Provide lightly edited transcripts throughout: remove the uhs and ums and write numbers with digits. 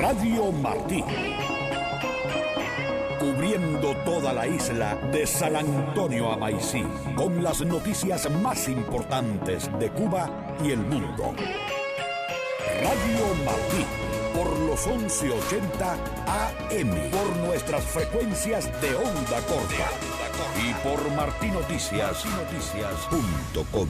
Radio Martí. Cubriendo toda la isla de San Antonio a Maicí, con las noticias más importantes de Cuba y el mundo. Radio Martí, por los 1180 AM, por nuestras frecuencias de onda corta y por martinoticias.com.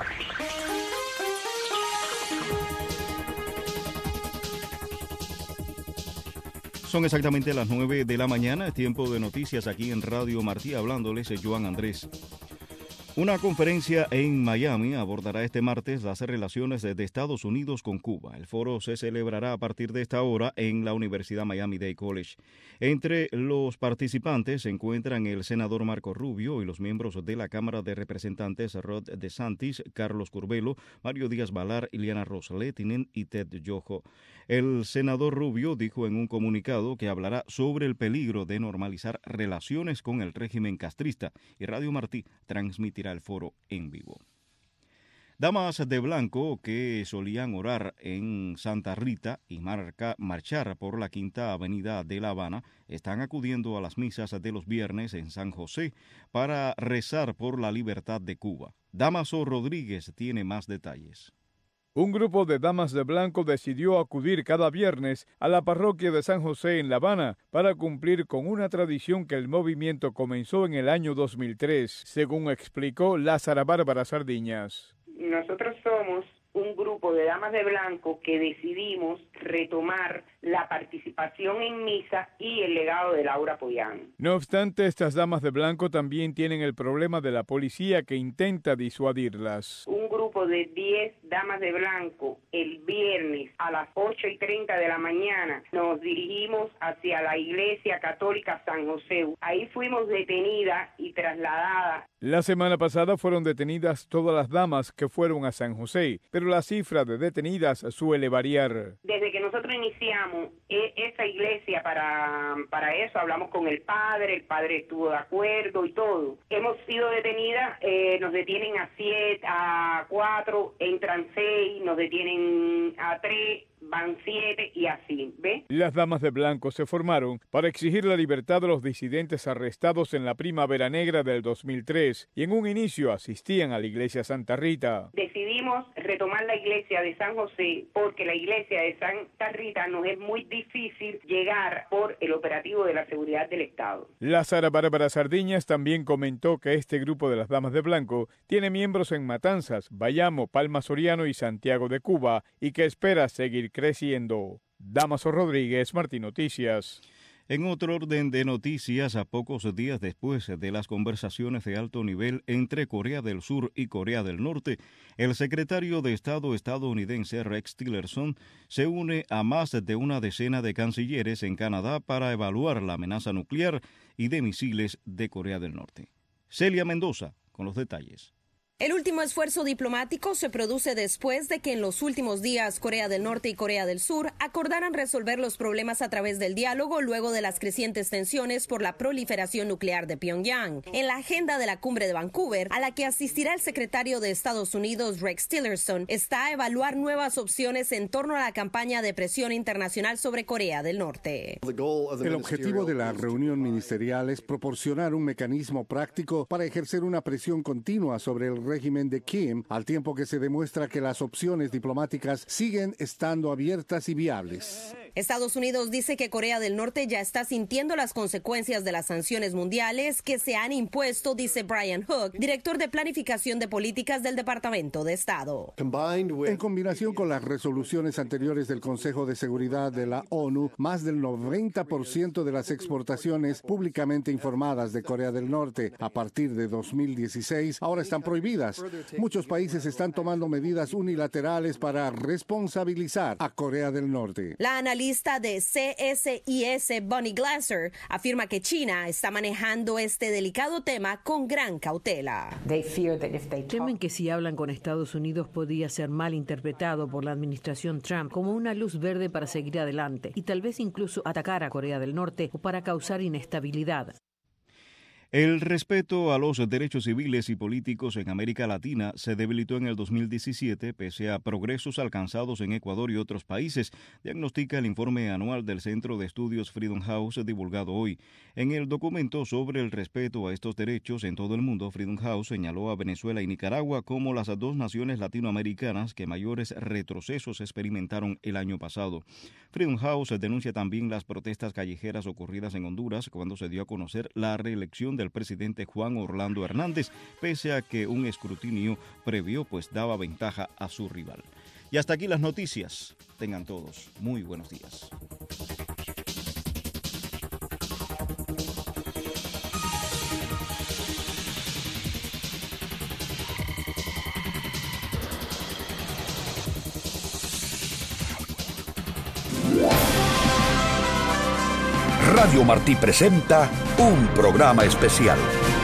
Son exactamente las 9 de la mañana, tiempo de noticias aquí en Radio Martí, hablándoles Joan Andrés. Una conferencia en Miami abordará este martes las relaciones de Estados Unidos con Cuba. El foro se celebrará a partir de esta hora en la Universidad Miami-Dade College. Entre los participantes se encuentran el senador Marco Rubio y los miembros de la Cámara de Representantes Rod DeSantis, Carlos Curbelo, Mario Díaz-Balart, Ileana Ros-Lehtinen y Ted Yoho. El senador Rubio dijo en un comunicado que hablará sobre el peligro de normalizar relaciones con el régimen castrista, y Radio Martí transmitirá el foro en vivo. Damas de blanco que solían orar en Santa Rita y marchar por la Quinta Avenida de La Habana están acudiendo a las misas de los viernes en San José para rezar por la libertad de Cuba. Damaso Rodríguez tiene más detalles. Un grupo de damas de blanco decidió acudir cada viernes a la parroquia de San José en La Habana para cumplir con una tradición que el movimiento comenzó en el año 2003, según explicó Lázara Bárbara Sardiñas. Nosotros somos un grupo de damas de blanco que decidimos retomar la participación en misa y el legado de Laura Pollán. No obstante, estas damas de blanco también tienen el problema de la policía que intenta disuadirlas. Un grupo de 10 damas de blanco el viernes a las 8:30 de la mañana nos dirigimos hacia la Iglesia Católica San José. Ahí fuimos detenidas y trasladadas. La semana pasada fueron detenidas todas las damas que fueron a San José, pero la cifra de detenidas suele variar. Desde que nosotros iniciamos esa iglesia para eso, hablamos con el padre estuvo de acuerdo y todo. Hemos sido detenidas, nos detienen a 7, a 4, entran 6, nos detienen a 3, van 7 y así, ¿ves? Las damas de blanco se formaron para exigir la libertad de los disidentes arrestados en la Primavera Negra del 2003 y en un inicio asistían a la iglesia Santa Rita. Decidimos retomar la iglesia de San José porque la iglesia de Santa Rita nos es muy difícil llegar por el operativo de la seguridad del Estado. Lázara Bárbara Sardiñas también comentó que este grupo de las damas de blanco tiene miembros en Matanzas, Bayamo, Palma Soriano y Santiago de Cuba y que espera seguir creciendo. Damaso Rodríguez, Martín Noticias. En otro orden de noticias, a pocos días después de las conversaciones de alto nivel entre Corea del Sur y Corea del Norte, el secretario de Estado estadounidense Rex Tillerson se une a más de una decena de cancilleres en Canadá para evaluar la amenaza nuclear y de misiles de Corea del Norte. Celia Mendoza, con los detalles. El último esfuerzo diplomático se produce después de que en los últimos días Corea del Norte y Corea del Sur acordaran resolver los problemas a través del diálogo luego de las crecientes tensiones por la proliferación nuclear de Pyongyang. En la agenda de la cumbre de Vancouver, a la que asistirá el secretario de Estados Unidos Rex Tillerson, está evaluar nuevas opciones en torno a la campaña de presión internacional sobre Corea del Norte. El objetivo de la reunión ministerial es proporcionar un mecanismo práctico para ejercer una presión continua sobre el régimen de Kim, al tiempo que se demuestra que las opciones diplomáticas siguen estando abiertas y viables. Estados Unidos dice que Corea del Norte ya está sintiendo las consecuencias de las sanciones mundiales que se han impuesto, dice Brian Hook, director de planificación de políticas del Departamento de Estado. En combinación con las resoluciones anteriores del Consejo de Seguridad de la ONU, más del 90% de las exportaciones públicamente informadas de Corea del Norte a partir de 2016 ahora están prohibidas. Muchos países están tomando medidas unilaterales para responsabilizar a Corea del Norte. La analista de CSIS, Bonnie Glasser, afirma que China está manejando este delicado tema con gran cautela. Temen que si hablan con Estados Unidos podría ser mal interpretado por la administración Trump como una luz verde para seguir adelante y tal vez incluso atacar a Corea del Norte o para causar inestabilidad. El respeto a los derechos civiles y políticos en América Latina se debilitó en el 2017 pese a progresos alcanzados en Ecuador y otros países, diagnostica el informe anual del Centro de Estudios Freedom House divulgado hoy. En el documento sobre el respeto a estos derechos en todo el mundo, Freedom House señaló a Venezuela y Nicaragua como las dos naciones latinoamericanas que mayores retrocesos experimentaron el año pasado. Freedom House denuncia también las protestas callejeras ocurridas en Honduras cuando se dio a conocer la reelección del presidente Juan Orlando Hernández, pese a que un escrutinio previo daba ventaja a su rival. Y hasta aquí las noticias. Tengan todos muy buenos días. Radio Martí presenta un programa especial.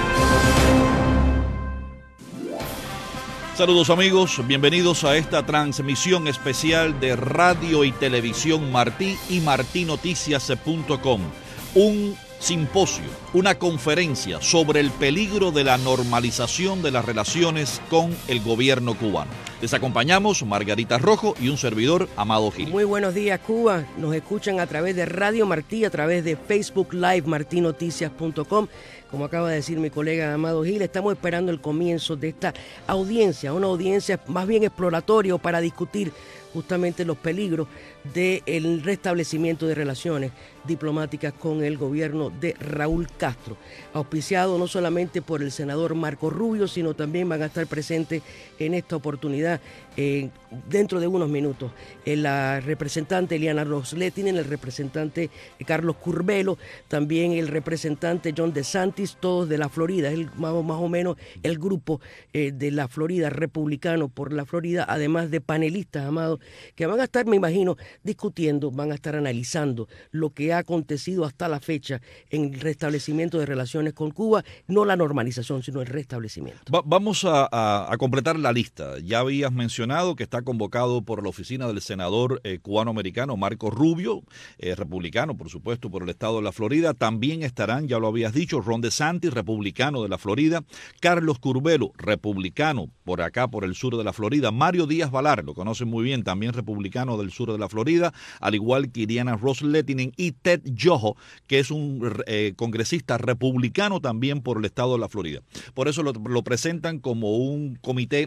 Saludos amigos, bienvenidos a esta transmisión especial de Radio y Televisión Martí y martinoticias.com. Un simposio, una conferencia sobre el peligro de la normalización de las relaciones con el gobierno cubano. Les acompañamos Margarita Rojo y un servidor, Amado Gil. Muy buenos días, Cuba. Nos escuchan a través de Radio Martí, a través de Facebook Live, martinoticias.com. Como acaba de decir mi colega Amado Gil, estamos esperando el comienzo de esta audiencia, una audiencia más bien exploratoria para discutir justamente los peligros del restablecimiento de relaciones diplomáticas con el gobierno de Raúl Castro, auspiciado no solamente por el senador Marco Rubio, sino también van a estar presentes en esta oportunidad dentro de unos minutos la representante Eliana Ros-Lehtinen, el representante Carlos Curbelo, también el representante Ron DeSantis, todos de la Florida, es más o menos el grupo de la Florida, republicano por la Florida, además de panelistas, Amado, que van a estar, me imagino, discutiendo, van a estar analizando lo que ha acontecido hasta la fecha en el restablecimiento de relaciones con Cuba, no la normalización, sino el restablecimiento. Vamos a completar la lista. Ya habías mencionado que está convocado por la oficina del senador cubano-americano Marco Rubio, republicano, por supuesto, por el estado de la Florida. También estarán, ya lo habías dicho, Ron DeSantis, republicano de la Florida, Carlos Curbelo, republicano por acá, por el sur de la Florida, Mario Díaz-Balart, lo conocen muy bien, también republicano del sur de la Florida, al igual que Eliana Ros-Lehtinen, y Ted Yoho, que es un congresista republicano también por el estado de la Florida. Por eso lo presentan como un comité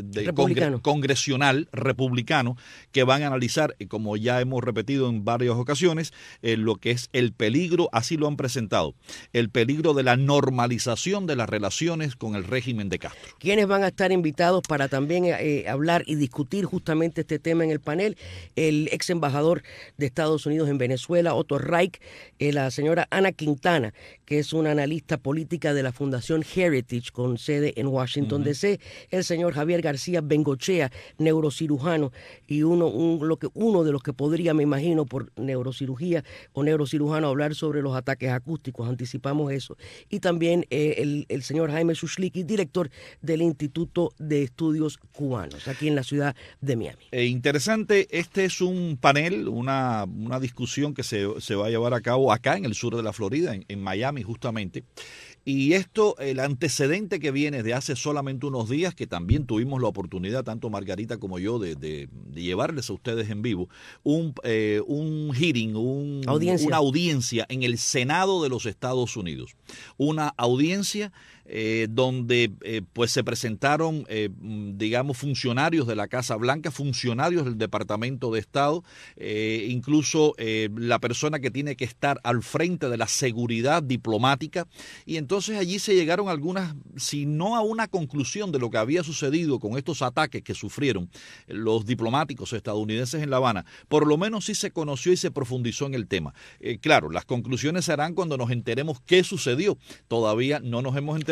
congresional republicano que van a analizar, como ya hemos repetido en varias ocasiones, lo que es el peligro, así lo han presentado, el peligro de la normalización de las relaciones con el régimen de Castro. ¿Quiénes van a estar invitados para también hablar y discutir justamente este tema en el panel? El ex embajador de Estados Unidos en Venezuela, Otto Reich, la señora Ana Quintana, que es una analista política de la Fundación Heritage con sede en Washington, D.C., el señor Javier García Bengochea, neurocirujano, y uno de los que podría, me imagino, por neurocirugía o neurocirujano, hablar sobre los ataques acústicos, anticipamos eso. Y también el señor Jaime Sushliki, director del Instituto de Estudios Cubanos, aquí en la ciudad de Miami. Interesante, este es un panel, una discusión que se va a llevar a cabo acá en el sur de la Florida, en Miami justamente. Y esto, el antecedente que viene de hace solamente unos días, que también tuvimos la oportunidad, tanto Margarita como yo, de llevarles a ustedes en vivo, un hearing, una audiencia en el Senado de los Estados Unidos. Una audiencia donde pues se presentaron, digamos, funcionarios de la Casa Blanca, funcionarios del Departamento de Estado, incluso la persona que tiene que estar al frente de la seguridad diplomática, y entonces allí se llegaron algunas, si no a una conclusión de lo que había sucedido con estos ataques que sufrieron los diplomáticos estadounidenses en La Habana, por lo menos sí se conoció y se profundizó en el tema. Claro, las conclusiones serán cuando nos enteremos qué sucedió. Todavía no nos hemos enterado.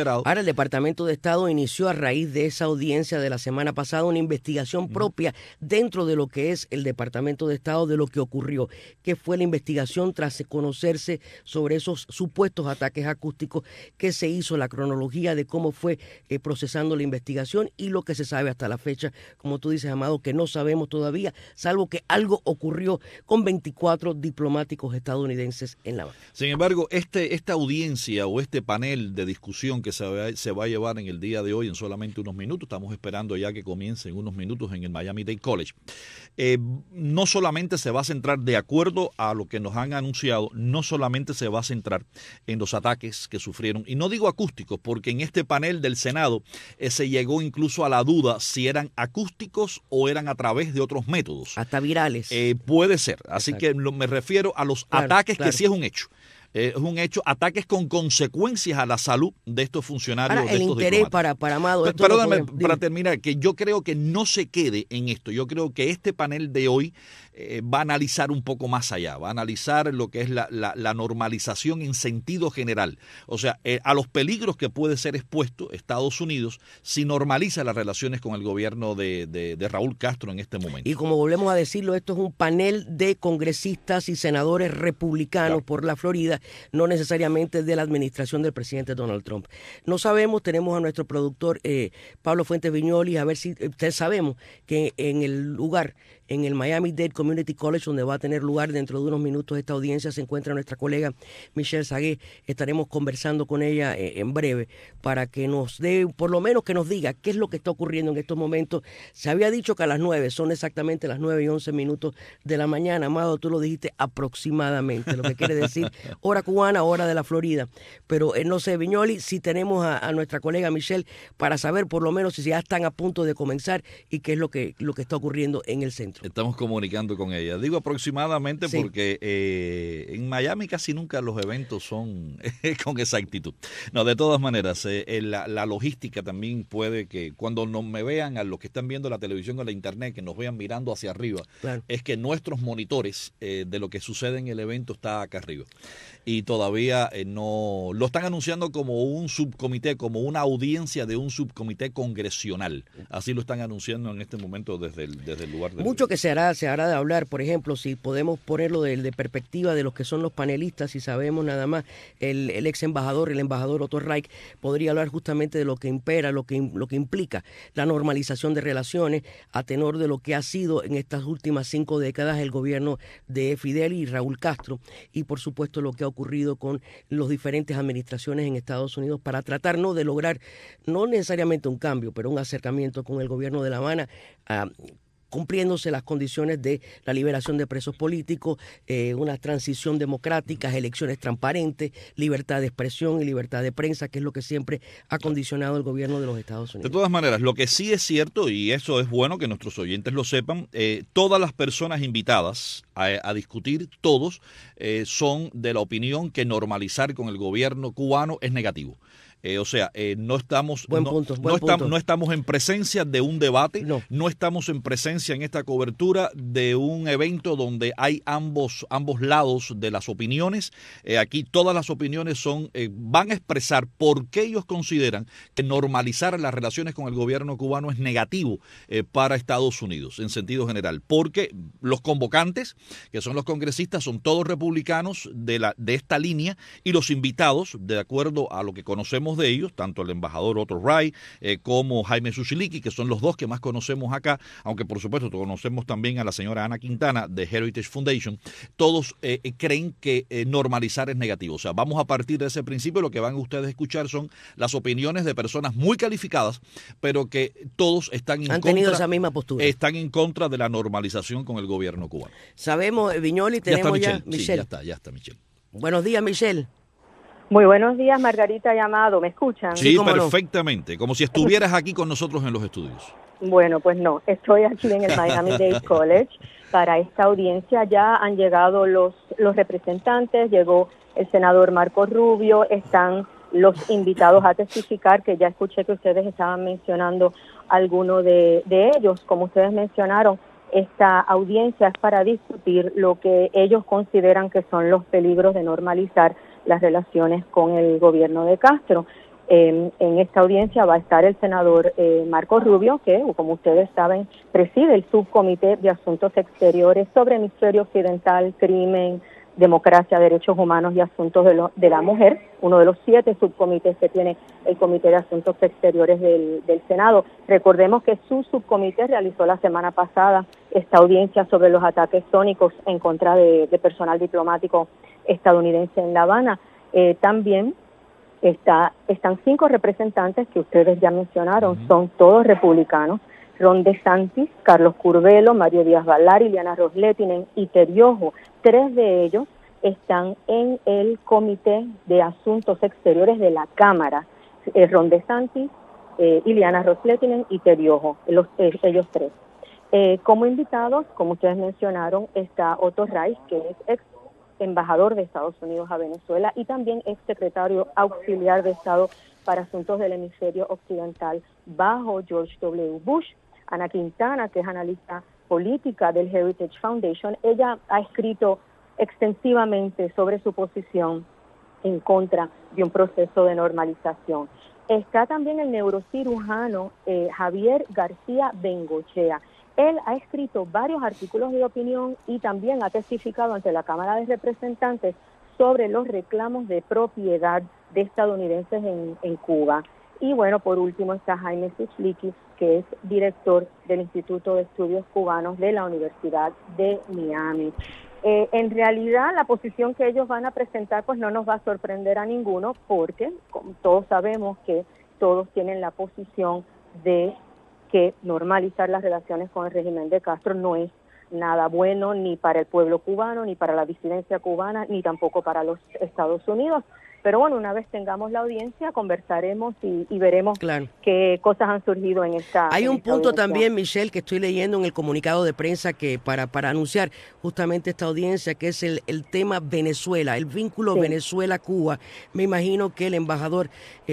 considerado. Ahora, el Departamento de Estado inició a raíz de esa audiencia de la semana pasada una investigación propia dentro de lo que es el Departamento de Estado de lo que ocurrió, que fue la investigación tras conocerse sobre esos supuestos ataques acústicos, que se hizo la cronología de cómo fue procesando la investigación y lo que se sabe hasta la fecha, como tú dices, Amado, que no sabemos todavía, salvo que algo ocurrió con 24 diplomáticos estadounidenses en La Habana. Sin embargo, esta audiencia o este panel de discusión que se va a llevar en el día de hoy en solamente unos minutos, estamos esperando ya que comience en unos minutos en el Miami-Dade College, no solamente se va a centrar, de acuerdo a lo que nos han anunciado, no solamente se va a centrar en los ataques que sufrieron, y no digo acústicos, porque en este panel del Senado se llegó incluso a la duda si eran acústicos o eran a través de otros métodos. Hasta virales. Puede ser, así que me refiero a los ataques, que sí es un hecho. Es un hecho, ataques con consecuencias a la salud de estos funcionarios. Ahora, el interés para Amado. Perdóname, para terminar, que yo creo que no se quede en esto. Yo creo que este panel de hoy va a analizar un poco más allá, va a analizar lo que es la normalización en sentido general. O sea, a los peligros que puede ser expuesto Estados Unidos si normaliza las relaciones con el gobierno de Raúl Castro en este momento. Y como volvemos a decirlo, esto es un panel de congresistas y senadores republicanos por la Florida, no necesariamente de la administración del presidente Donald Trump. No sabemos, tenemos a nuestro productor Pablo Fuentes Viñoli, a ver si sabemos que en el lugar, en el Miami-Dade Community College, donde va a tener lugar dentro de unos minutos esta audiencia, se encuentra nuestra colega Michelle Sagué. Estaremos conversando con ella en breve para que nos dé, por lo menos que nos diga qué es lo que está ocurriendo en estos momentos. Se había dicho que a las 9, son exactamente las 9:11 de la mañana. Amado, tú lo dijiste aproximadamente, lo que quiere decir hora cubana, hora de la Florida. Pero no sé, Viñoli, si tenemos a nuestra colega Michelle para saber por lo menos si ya están a punto de comenzar y qué es lo que está ocurriendo en el centro. Estamos comunicando con ella. Digo aproximadamente porque en Miami casi nunca los eventos son con exactitud. No, de todas maneras, la logística también puede que cuando me vean a los que están viendo la televisión o la internet, que nos vean mirando hacia arriba, claro, es que nuestros monitores de lo que sucede en el evento está acá arriba. Y todavía no lo están anunciando como un subcomité, como una audiencia de un subcomité congresional. Así lo están anunciando en este momento desde el lugar de... Mucho que se hará de hablar, por ejemplo, si podemos ponerlo de perspectiva de los que son los panelistas, si sabemos nada más, el ex embajador, el embajador Otto Reich, podría hablar justamente de lo que impera, lo que implica la normalización de relaciones a tenor de lo que ha sido en estas últimas 5 décadas el gobierno de Fidel y Raúl Castro, y por supuesto lo que ha ocurrido con las diferentes administraciones en Estados Unidos para tratar de lograr, no necesariamente un cambio, pero un acercamiento con el gobierno de La Habana, cumpliéndose las condiciones de la liberación de presos políticos, una transición democrática, elecciones transparentes, libertad de expresión y libertad de prensa, que es lo que siempre ha condicionado el gobierno de los Estados Unidos. De todas maneras, lo que sí es cierto, y eso es bueno que nuestros oyentes lo sepan, todas las personas invitadas a discutir, todos son de la opinión que normalizar con el gobierno cubano es negativo. No estamos no estamos en presencia de un debate, no estamos en presencia en esta cobertura de un evento donde hay ambos lados de las opiniones. Aquí todas las opiniones van a expresar por qué ellos consideran que normalizar las relaciones con el gobierno cubano es negativo para Estados Unidos en sentido general, porque los convocantes, que son los congresistas, son todos republicanos de esta línea, y los invitados, de acuerdo a lo que conocemos de ellos, tanto el embajador Otto Reich como Jaime Zuchiliqui, que son los dos que más conocemos acá, aunque por supuesto conocemos también a la señora Ana Quintana de Heritage Foundation, todos creen que normalizar es negativo. O sea, vamos a partir de ese principio. Lo que van ustedes a escuchar son las opiniones de personas muy calificadas, pero que todos han tenido esa misma postura. Están en contra de la normalización con el gobierno cubano. Sabemos, Viñoli, tenemos ya Michelle. Sí, ya está Michelle. Buenos días, Michelle. Muy buenos días, Margarita y Amado. ¿Me escuchan? Sí, perfectamente. Como si estuvieras aquí con nosotros en los estudios. Bueno, pues no. Estoy aquí en el Miami-Dade College para esta audiencia. Ya han llegado los representantes, llegó el senador Marco Rubio, están los invitados a testificar, que ya escuché que ustedes estaban mencionando algunos de ellos. Como ustedes mencionaron, esta audiencia es para discutir lo que ellos consideran que son los peligros de normalizar las relaciones con el gobierno de Castro. En esta audiencia va a estar el senador Marco Rubio, que, como ustedes saben, preside el subcomité de Asuntos Exteriores sobre Hemisferio Occidental, Crimen, Democracia, Derechos Humanos y Asuntos de la Mujer, uno de los 7 subcomités que tiene el Comité de Asuntos Exteriores del Senado. Recordemos que su subcomité realizó la semana pasada esta audiencia sobre los ataques sónicos en contra de personal diplomático estadounidense en La Habana. También están 5 representantes que ustedes ya mencionaron, son todos republicanos: Ron DeSantis, Carlos Curvelo, Mario Díaz-Balart, Ileana Ros-Lehtinen y Ted Yoho. 3 de ellos están en el Comité de Asuntos Exteriores de la Cámara. Ron DeSantis, Ileana Ros-Lehtinen y Ted Yoho, ellos 3. Como invitados, como ustedes mencionaron, está Otto Reich, que es ex embajador de Estados Unidos a Venezuela y también ex secretario auxiliar de Estado para Asuntos del Hemisferio Occidental bajo George W. Bush. Ana Quintana, que es analista política del Heritage Foundation, ella ha escrito extensivamente sobre su posición en contra de un proceso de normalización. Está también el neurocirujano Javier García Bengochea. Él ha escrito varios artículos de opinión y también ha testificado ante la Cámara de Representantes sobre los reclamos de propiedad de estadounidenses en Cuba. Y bueno, por último está Jaime Suchlicky, que es director del Instituto de Estudios Cubanos de la Universidad de Miami. En realidad, la posición que ellos van a presentar pues no nos va a sorprender a ninguno, porque como todos sabemos que todos tienen la posición de que normalizar las relaciones con el régimen de Castro no es nada bueno ni para el pueblo cubano, ni para la disidencia cubana, ni tampoco para los Estados Unidos. Pero bueno, una vez tengamos la audiencia, conversaremos y veremos qué cosas han surgido en esta Hay un punto audiencia. también, Michelle, que estoy leyendo en el comunicado de prensa que para anunciar justamente esta audiencia, que es el tema Venezuela, el vínculo Venezuela-Cuba. Me imagino que el embajador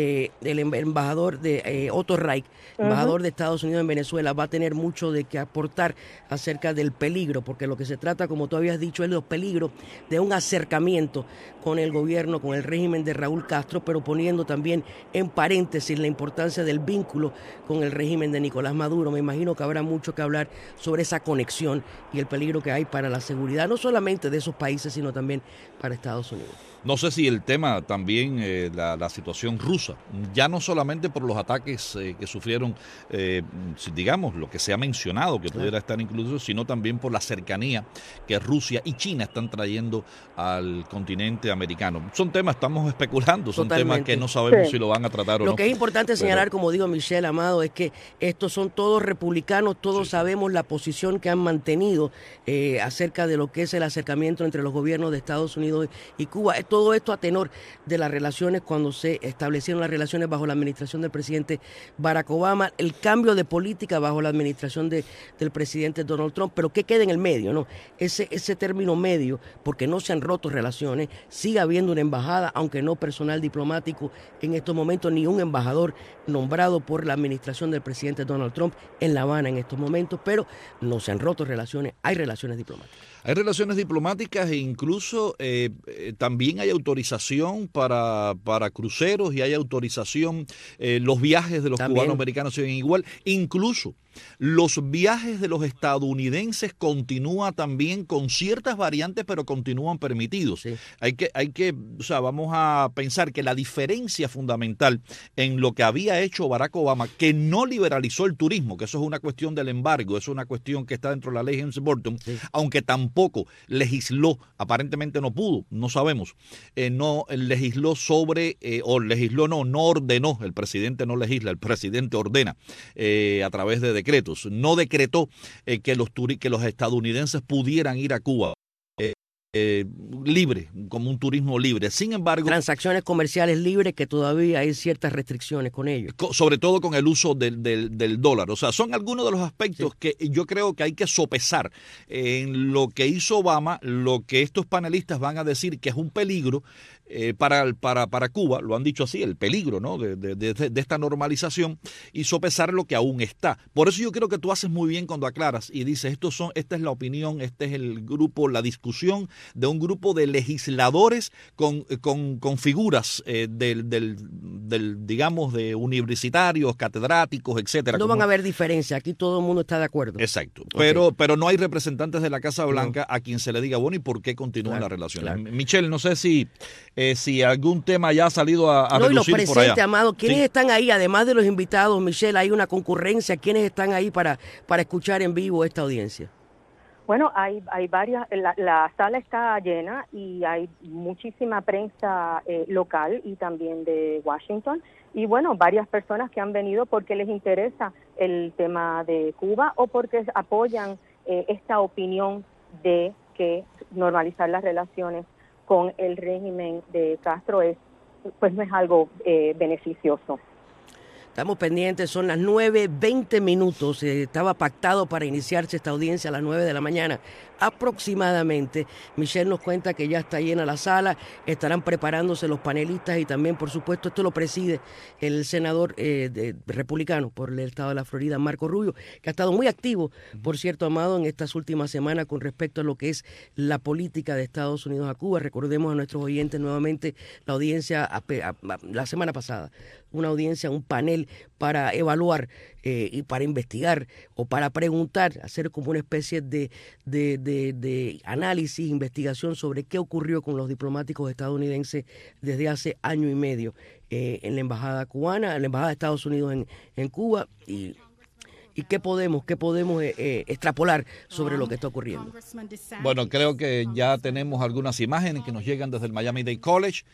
de Otto Reich, embajador de Estados Unidos en Venezuela, va a tener mucho de que aportar acerca del peligro, porque lo que se trata, como tú habías dicho, es los peligros de un acercamiento con el gobierno, con el régimen de Raúl Castro, pero poniendo también en paréntesis la importancia del vínculo con el régimen de Nicolás Maduro. Me imagino que habrá mucho que hablar sobre esa conexión y el peligro que hay para la seguridad, no solamente de esos países, sino también para Estados Unidos. No sé si el tema también, la situación rusa, ya no solamente por los ataques que sufrieron, digamos, lo que se ha mencionado, que pudiera estar incluido, sino también por la cercanía que Rusia y China están trayendo al continente americano. Son temas, estamos especulando, son temas que no sabemos si lo van a tratar o no. Lo que es importante señalar, como digo, Michelle, Amado, es que estos son todos republicanos, todos sabemos la posición que han mantenido acerca de lo que es el acercamiento entre los gobiernos de Estados Unidos y Cuba. Todo esto a tenor de las relaciones cuando se establecieron las relaciones bajo la administración del presidente Barack Obama, el cambio de política bajo la administración del presidente Donald Trump, pero ¿qué queda en el medio? ¿No? Ese término medio, porque no se han roto relaciones, sigue habiendo una embajada, aunque no personal diplomático en estos momentos, ni un embajador nombrado por la administración del presidente Donald Trump en La Habana en estos momentos, pero no se han roto relaciones, hay relaciones diplomáticas. Hay relaciones diplomáticas e incluso también hay autorización para cruceros y hay autorización, los viajes de los cubanos americanos siguen igual, incluso los viajes de los estadounidenses continúan también con ciertas variantes, pero continúan permitidos. Sí. Hay que, o sea, vamos a pensar que la diferencia fundamental en lo que había hecho Barack Obama, que no liberalizó el turismo, que eso es una cuestión del embargo, eso es una cuestión que está dentro de la ley Helms-Burton, aunque tampoco legisló, aparentemente no pudo, no sabemos, no legisló sobre, no ordenó, el presidente no legisla, el presidente ordena a través de decretos, no decretó que los estadounidenses pudieran ir a Cuba libre, como un turismo libre. Sin embargo, transacciones comerciales libres, que todavía hay ciertas restricciones con ellos. Sobre todo con el uso del dólar. O sea, son algunos de los aspectos que yo creo que hay que sopesar en lo que hizo Obama, lo que estos panelistas van a decir que es un peligro para Cuba, lo han dicho así, el peligro, ¿no?, de esta normalización, y sopesar lo que aún está. Por eso yo creo que tú haces muy bien cuando aclaras y dices, esta es la opinión, este es el grupo, la discusión de un grupo de legisladores con figuras digamos, de universitarios, catedráticos, etcétera. No van a haber diferencia, aquí todo el mundo está de acuerdo. Exacto, Okay. pero no hay representantes de la Casa Blanca a quien se le diga, bueno, ¿y por qué continúan las relaciones? Claro. Michelle, no sé si algún tema ya ha salido a relucir por allá. Amado, ¿quiénes están ahí? Además de los invitados, Michelle, hay una concurrencia. ¿Quiénes están ahí para escuchar en vivo esta audiencia? Bueno, hay varias, la sala está llena y hay muchísima prensa local y también de Washington. Y bueno, varias personas que han venido porque les interesa el tema de Cuba o porque apoyan esta opinión de que normalizar las relaciones con el régimen de Castro pues no es algo beneficioso. Estamos pendientes, son las 9:20 minutos. Estaba pactado para iniciarse esta audiencia a las 9 de la mañana aproximadamente. Michelle nos cuenta que ya está llena la sala, estarán preparándose los panelistas y también, por supuesto, esto lo preside el senador republicano por el estado de la Florida, Marco Rubio, que ha estado muy activo, por cierto, Amado, en estas últimas semanas con respecto a lo que es la política de Estados Unidos a Cuba. Recordemos a nuestros oyentes nuevamente la audiencia la semana pasada, una audiencia, un panel para evaluar y para investigar o para preguntar, hacer como una especie de análisis, investigación sobre qué ocurrió con los diplomáticos estadounidenses desde hace año y medio en la embajada cubana, en la embajada de Estados Unidos en Cuba y qué podemos extrapolar sobre lo que está ocurriendo. Bueno, creo que ya tenemos algunas imágenes que nos llegan desde el Miami-Dade College.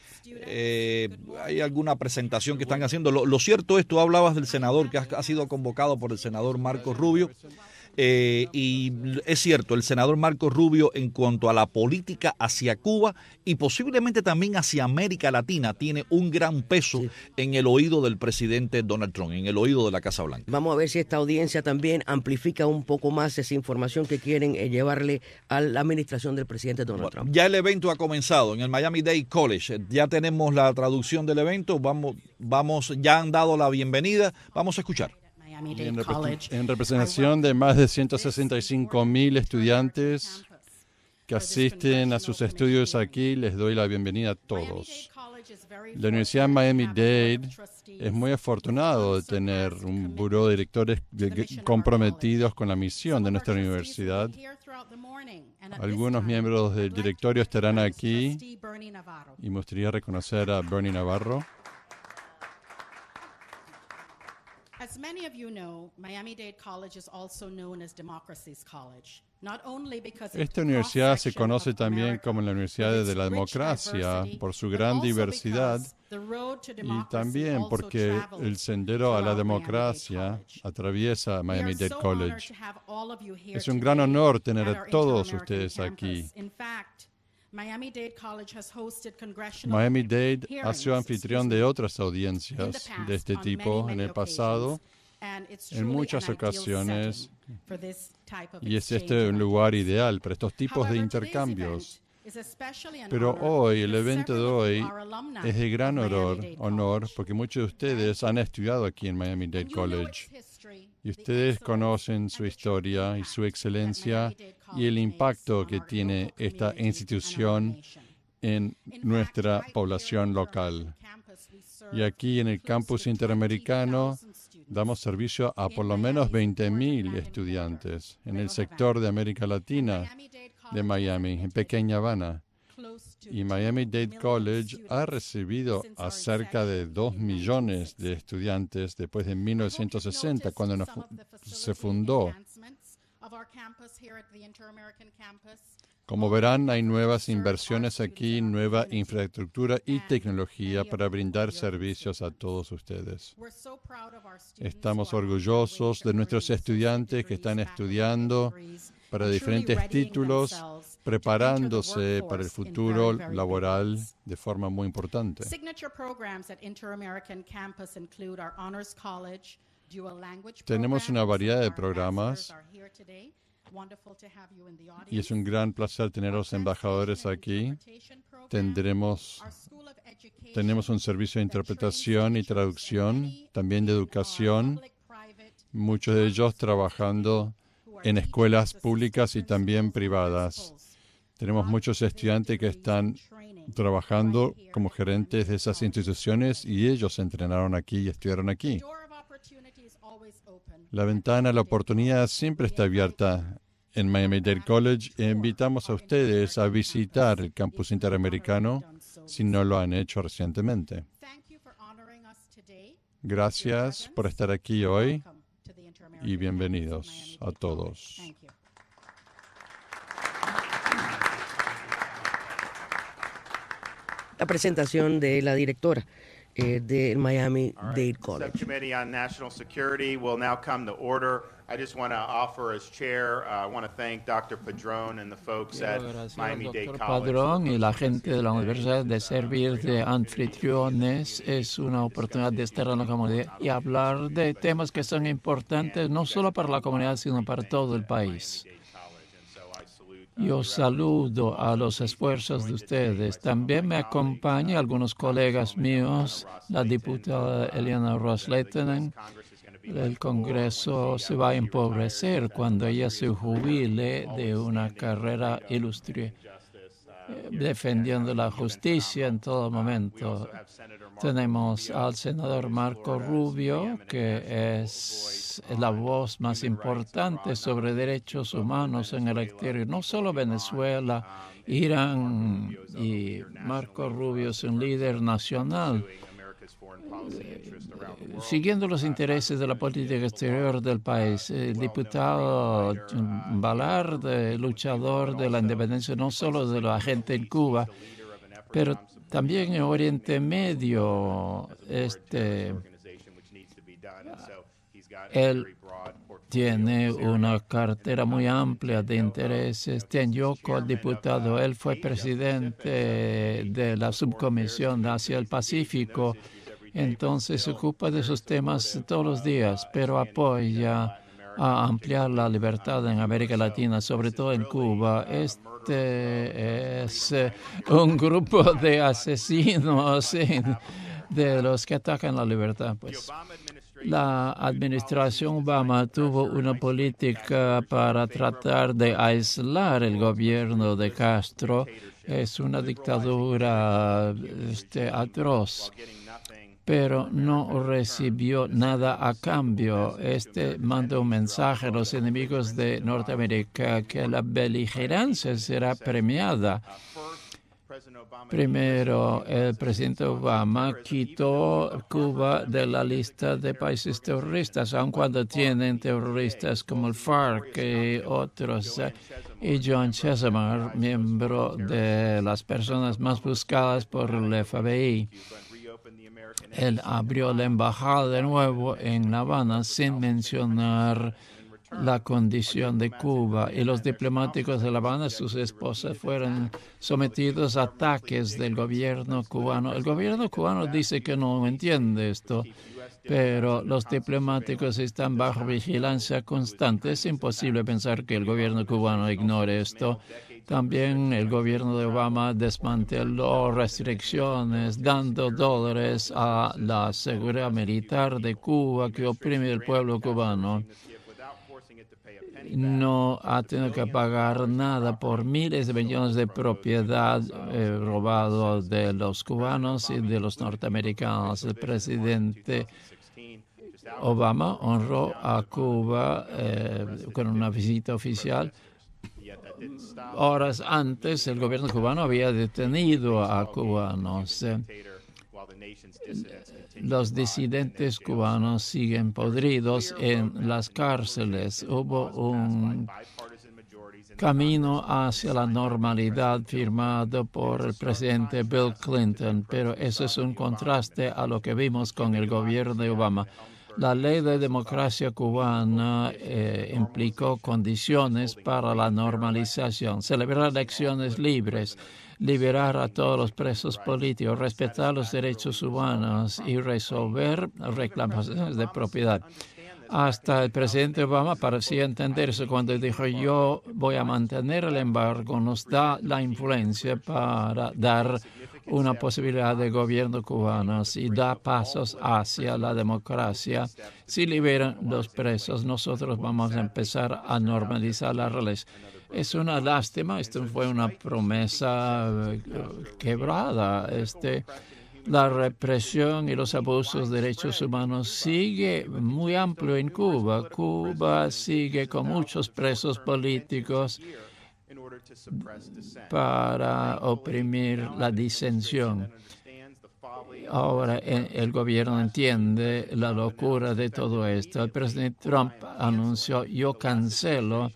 Hay alguna presentación que están haciendo. Lo cierto es, tú hablabas del senador que ha sido convocado por el senador Marco Rubio. Y es cierto, el senador Marco Rubio, en cuanto a la política hacia Cuba y posiblemente también hacia América Latina, tiene un gran peso en el oído del presidente Donald Trump, en el oído de la Casa Blanca. Vamos a ver si esta audiencia también amplifica un poco más esa información que quieren llevarle a la administración del presidente Donald Trump. Ya el evento ha comenzado en el Miami-Dade College. Ya tenemos la traducción del evento. Ya han dado la bienvenida. Vamos a escuchar. En representación de más de 165,000 estudiantes que asisten a sus estudios aquí, les doy la bienvenida a todos. La Universidad Miami-Dade es muy afortunado de tener un buró de directores comprometidos con la misión de nuestra universidad. Algunos miembros del directorio estarán aquí y me gustaría reconocer a Bernie Navarro. As many of you know, Miami-Dade College is also known as Democracy's College. Esta universidad se conoce también como la Universidad de la Democracia por su gran diversidad y también porque el sendero a la democracia atriviesa Miami-Dade College. Es un gran honor tener a todos ustedes aquí. Miami-Dade ha sido anfitrión de otras audiencias de este tipo en el pasado, en muchas ocasiones, y es un lugar ideal para estos tipos de intercambios. Pero hoy, el evento de hoy es de gran honor porque muchos de ustedes han estudiado aquí en Miami-Dade College. Y ustedes conocen su historia y su excelencia y el impacto que tiene esta institución en nuestra población local. Y aquí en el campus interamericano damos servicio a por lo menos 20,000 estudiantes en el sector de América Latina de Miami, en Pequeña Habana. Y Miami-Dade College ha recibido a cerca de 2 millones de estudiantes después de 1960, cuando se fundó. Como verán, hay nuevas inversiones aquí, nueva infraestructura y tecnología para brindar servicios a todos ustedes. Estamos orgullosos de nuestros estudiantes que están estudiando para diferentes títulos, preparándose para el futuro laboral de forma muy importante. Tenemos una variedad de programas y es un gran placer tener a los embajadores aquí. Tenemos un servicio de interpretación y traducción, también de educación, muchos de ellos trabajando en escuelas públicas y también privadas. Tenemos muchos estudiantes que están trabajando como gerentes de esas instituciones y ellos se entrenaron aquí y estudiaron aquí. La ventana, la oportunidad siempre está abierta en Miami-Dade College e invitamos a ustedes a visitar el campus interamericano si no lo han hecho recientemente. Gracias por estar aquí hoy y bienvenidos a todos. La presentación de la directora del Miami-Dade College. Subcommittee on National Security will now come to order. I just want to offer as chair, I want to thank Dr. Padron and the folks at Miami-Dade College. Padrón y la gente de la universidad de servir de anfitriones. Es una oportunidad de estar en la comunidad y hablar de temas que son importantes no solo para la comunidad, sino para todo el país. Yo saludo a los esfuerzos de ustedes. También me acompañan algunos colegas míos, la diputada Eliana Ross-Lehtinen. El Congreso se va a empobrecer cuando ella se jubile de una carrera ilustre, defendiendo la justicia en todo momento. Tenemos al senador Marco Rubio, que es la voz más importante sobre derechos humanos en el exterior, no solo Venezuela, Irán, y Marco Rubio es un líder nacional, siguiendo los intereses de la política exterior del país. El diputado Ballard, luchador de la independencia no solo de la gente en Cuba, pero también en Oriente Medio. Él tiene una cartera muy amplia de intereses. Tian Yoko, el diputado, él fue presidente de la subcomisión hacia el Pacífico. Entonces se ocupa de esos temas todos los días, pero apoya a ampliar la libertad en América Latina, sobre todo en Cuba. Este es un grupo de asesinos de los que atacan la libertad. Pues la administración Obama tuvo una política para tratar de aislar el gobierno de Castro. Es una dictadura atroz, pero no recibió nada a cambio. Manda un mensaje a los enemigos de Norteamérica que la beligerancia será premiada. Primero, el presidente Obama quitó Cuba de la lista de países terroristas, aun cuando tienen terroristas como el FARC y otros. Y John Chesimard, miembro de las personas más buscadas por el FBI. Él abrió la embajada de nuevo en La Habana sin mencionar la condición de Cuba, y los diplomáticos de La Habana, sus esposas, fueron sometidos a ataques del gobierno cubano. El gobierno cubano dice que no entiende esto, pero los diplomáticos están bajo vigilancia constante. Es imposible pensar que el gobierno cubano ignore esto. También el gobierno de Obama desmanteló restricciones, dando dólares a la seguridad militar de Cuba que oprime al pueblo cubano. No ha tenido que pagar nada por miles de millones de propiedad robado de los cubanos y de los norteamericanos. El presidente Obama honró a Cuba con una visita oficial. Horas antes, el gobierno cubano había detenido a cubanos. Los disidentes cubanos siguen podridos en las cárceles. Hubo un camino hacia la normalidad firmado por el presidente Bill Clinton, pero eso es un contraste a lo que vimos con el gobierno de Obama. La ley de democracia cubana implicó condiciones para la normalización, celebrar elecciones libres, liberar a todos los presos políticos, respetar los derechos humanos y resolver reclamaciones de propiedad. Hasta el presidente Obama parecía entender eso cuando dijo: yo voy a mantener el embargo, nos da la influencia para dar una posibilidad de gobierno cubano. Si da pasos hacia la democracia, si liberan los presos, nosotros vamos a empezar a normalizar las relaciones. Es una lástima, esto fue una promesa quebrada. La represión y los abusos de derechos humanos sigue muy amplio en Cuba. Cuba sigue con muchos presos políticos para oprimir la disensión. Ahora el gobierno entiende la locura de todo esto. El presidente Trump anunció: yo cancelo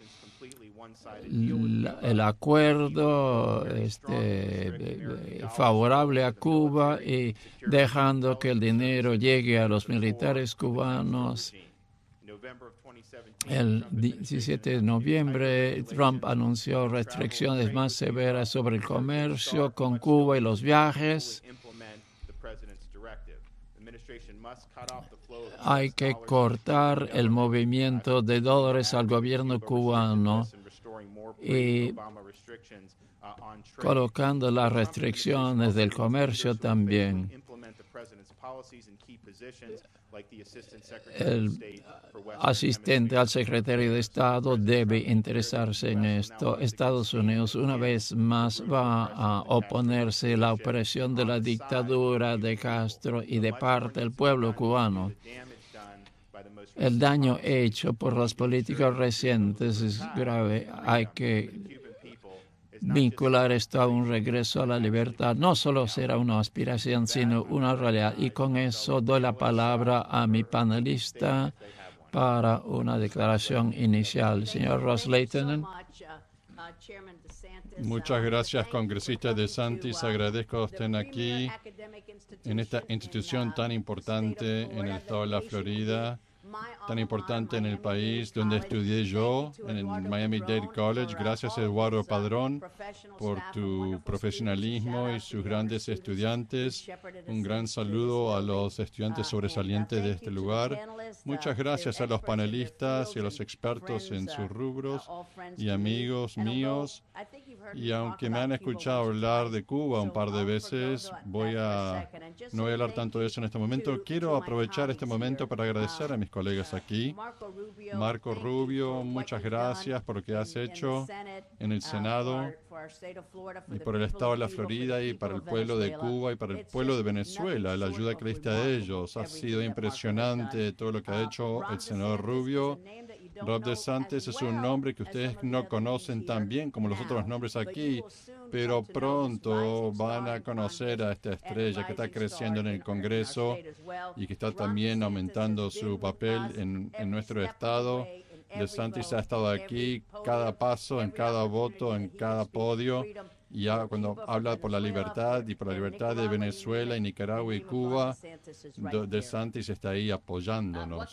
el acuerdo favorable a Cuba y dejando que el dinero llegue a los militares cubanos. El 17 de noviembre, Trump anunció restricciones más severas sobre el comercio con Cuba y los viajes. Hay que cortar el movimiento de dólares al gobierno cubano y colocando las restricciones del comercio también. El asistente al secretario de Estado debe interesarse en esto. Estados Unidos una vez más va a oponerse a la opresión de la dictadura de Castro y de parte del pueblo cubano. El daño hecho por las políticas recientes es grave. Hay que vincular esto a un regreso a la libertad. No solo será una aspiración, sino una realidad. Y con eso doy la palabra a mi panelista para una declaración inicial. Señor Ross Leighton. Muchas gracias, congresista DeSantis. Agradezco que estén aquí en esta institución tan importante en el estado de la Florida, tan importante en el país donde estudié yo, en el Miami-Dade College. Gracias, Eduardo Padrón, por tu profesionalismo y sus grandes estudiantes. Un gran saludo a los estudiantes sobresalientes de este lugar. Muchas gracias a los panelistas y a los expertos en sus rubros y amigos míos. Y aunque me han escuchado hablar de Cuba un par de veces, no voy a hablar tanto de eso en este momento. Quiero aprovechar este momento para agradecer a mis colegas aquí. Marco Rubio, muchas gracias por lo que has hecho en el Senado y por el estado de la Florida y para el pueblo de Cuba y para el pueblo de Venezuela. La ayuda que le diste a ellos ha sido impresionante, todo lo que ha hecho el senador Rubio. Rob DeSantis es un nombre que ustedes no conocen tan bien como los otros nombres aquí, pero pronto van a conocer a esta estrella que está creciendo en el Congreso y que está también aumentando su papel en nuestro estado. DeSantis ha estado aquí cada paso, en cada voto, en cada podio. Y cuando habla por la libertad y por la libertad de Venezuela y Nicaragua y Cuba, DeSantis está ahí apoyándonos.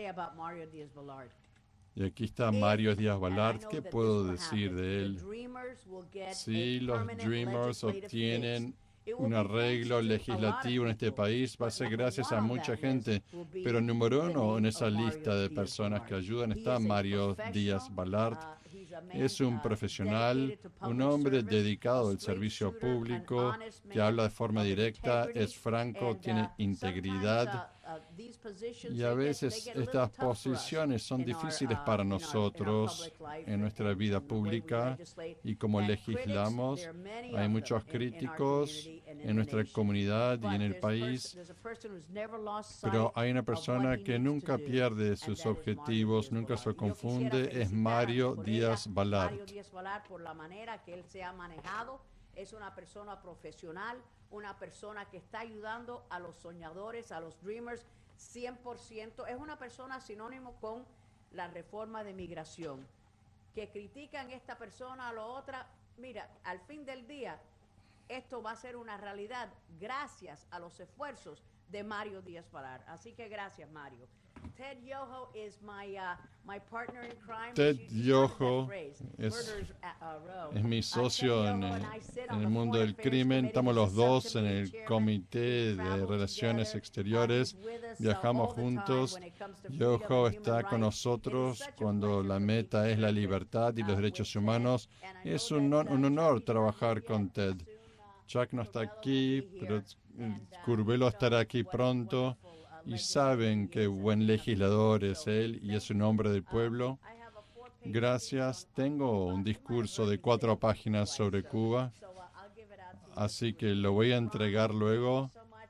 Y aquí está Mario Díaz-Balart. ¿Qué puedo decir de él? Si los Dreamers obtienen un arreglo legislativo en este país, va a ser gracias a mucha gente. Pero número uno en esa lista de personas que ayudan está Mario Díaz-Balart. Es un profesional, un hombre dedicado al servicio público, que habla de forma directa, es franco, tiene integridad. Y a veces estas posiciones son difíciles para nosotros en nuestra vida pública y como legislamos. Hay muchos críticos en nuestra comunidad y en el país, pero hay una persona que nunca pierde sus objetivos, nunca se confunde, es Mario Díaz-Balart. Por la manera que él se ha manejado, es una persona profesional, una persona que está ayudando a los soñadores, a los dreamers, 100%. Es una persona sinónimo con la reforma de migración. Que critican esta persona a la otra, mira, al fin del día, esto va a ser una realidad gracias a los esfuerzos de Mario Díaz-Balart. Así que gracias, Mario. Ted Yoho is my partner in crime. Ted Yoho es mi socio en el mundo del crimen. Estamos los dos en el Comité de Relaciones Exteriores. Viajamos juntos. Yoho está con nosotros cuando la meta es la libertad y los derechos humanos. Es un honor trabajar con Ted. Chuck no está aquí, pero Curbelo estará aquí pronto. Y saben qué buen legislador es él y es un hombre del pueblo. Gracias. Tengo un discurso de 4 páginas sobre Cuba, así que lo voy a entregar luego.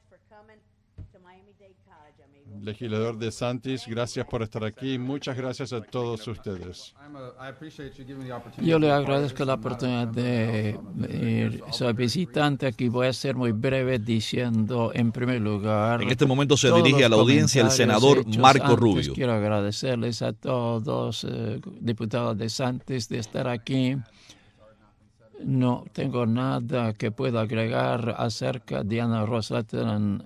Legislador DeSantis, gracias por estar aquí. Muchas gracias a todos ustedes. Yo le agradezco la oportunidad de ir. Soy visitante aquí. Voy a ser muy breve diciendo, en primer lugar... En este momento se dirige a la audiencia el senador Marco Rubio. Quiero agradecerles a todos, diputados DeSantis, de estar aquí. No tengo nada que pueda agregar acerca de Diana Ross-Lehtinen.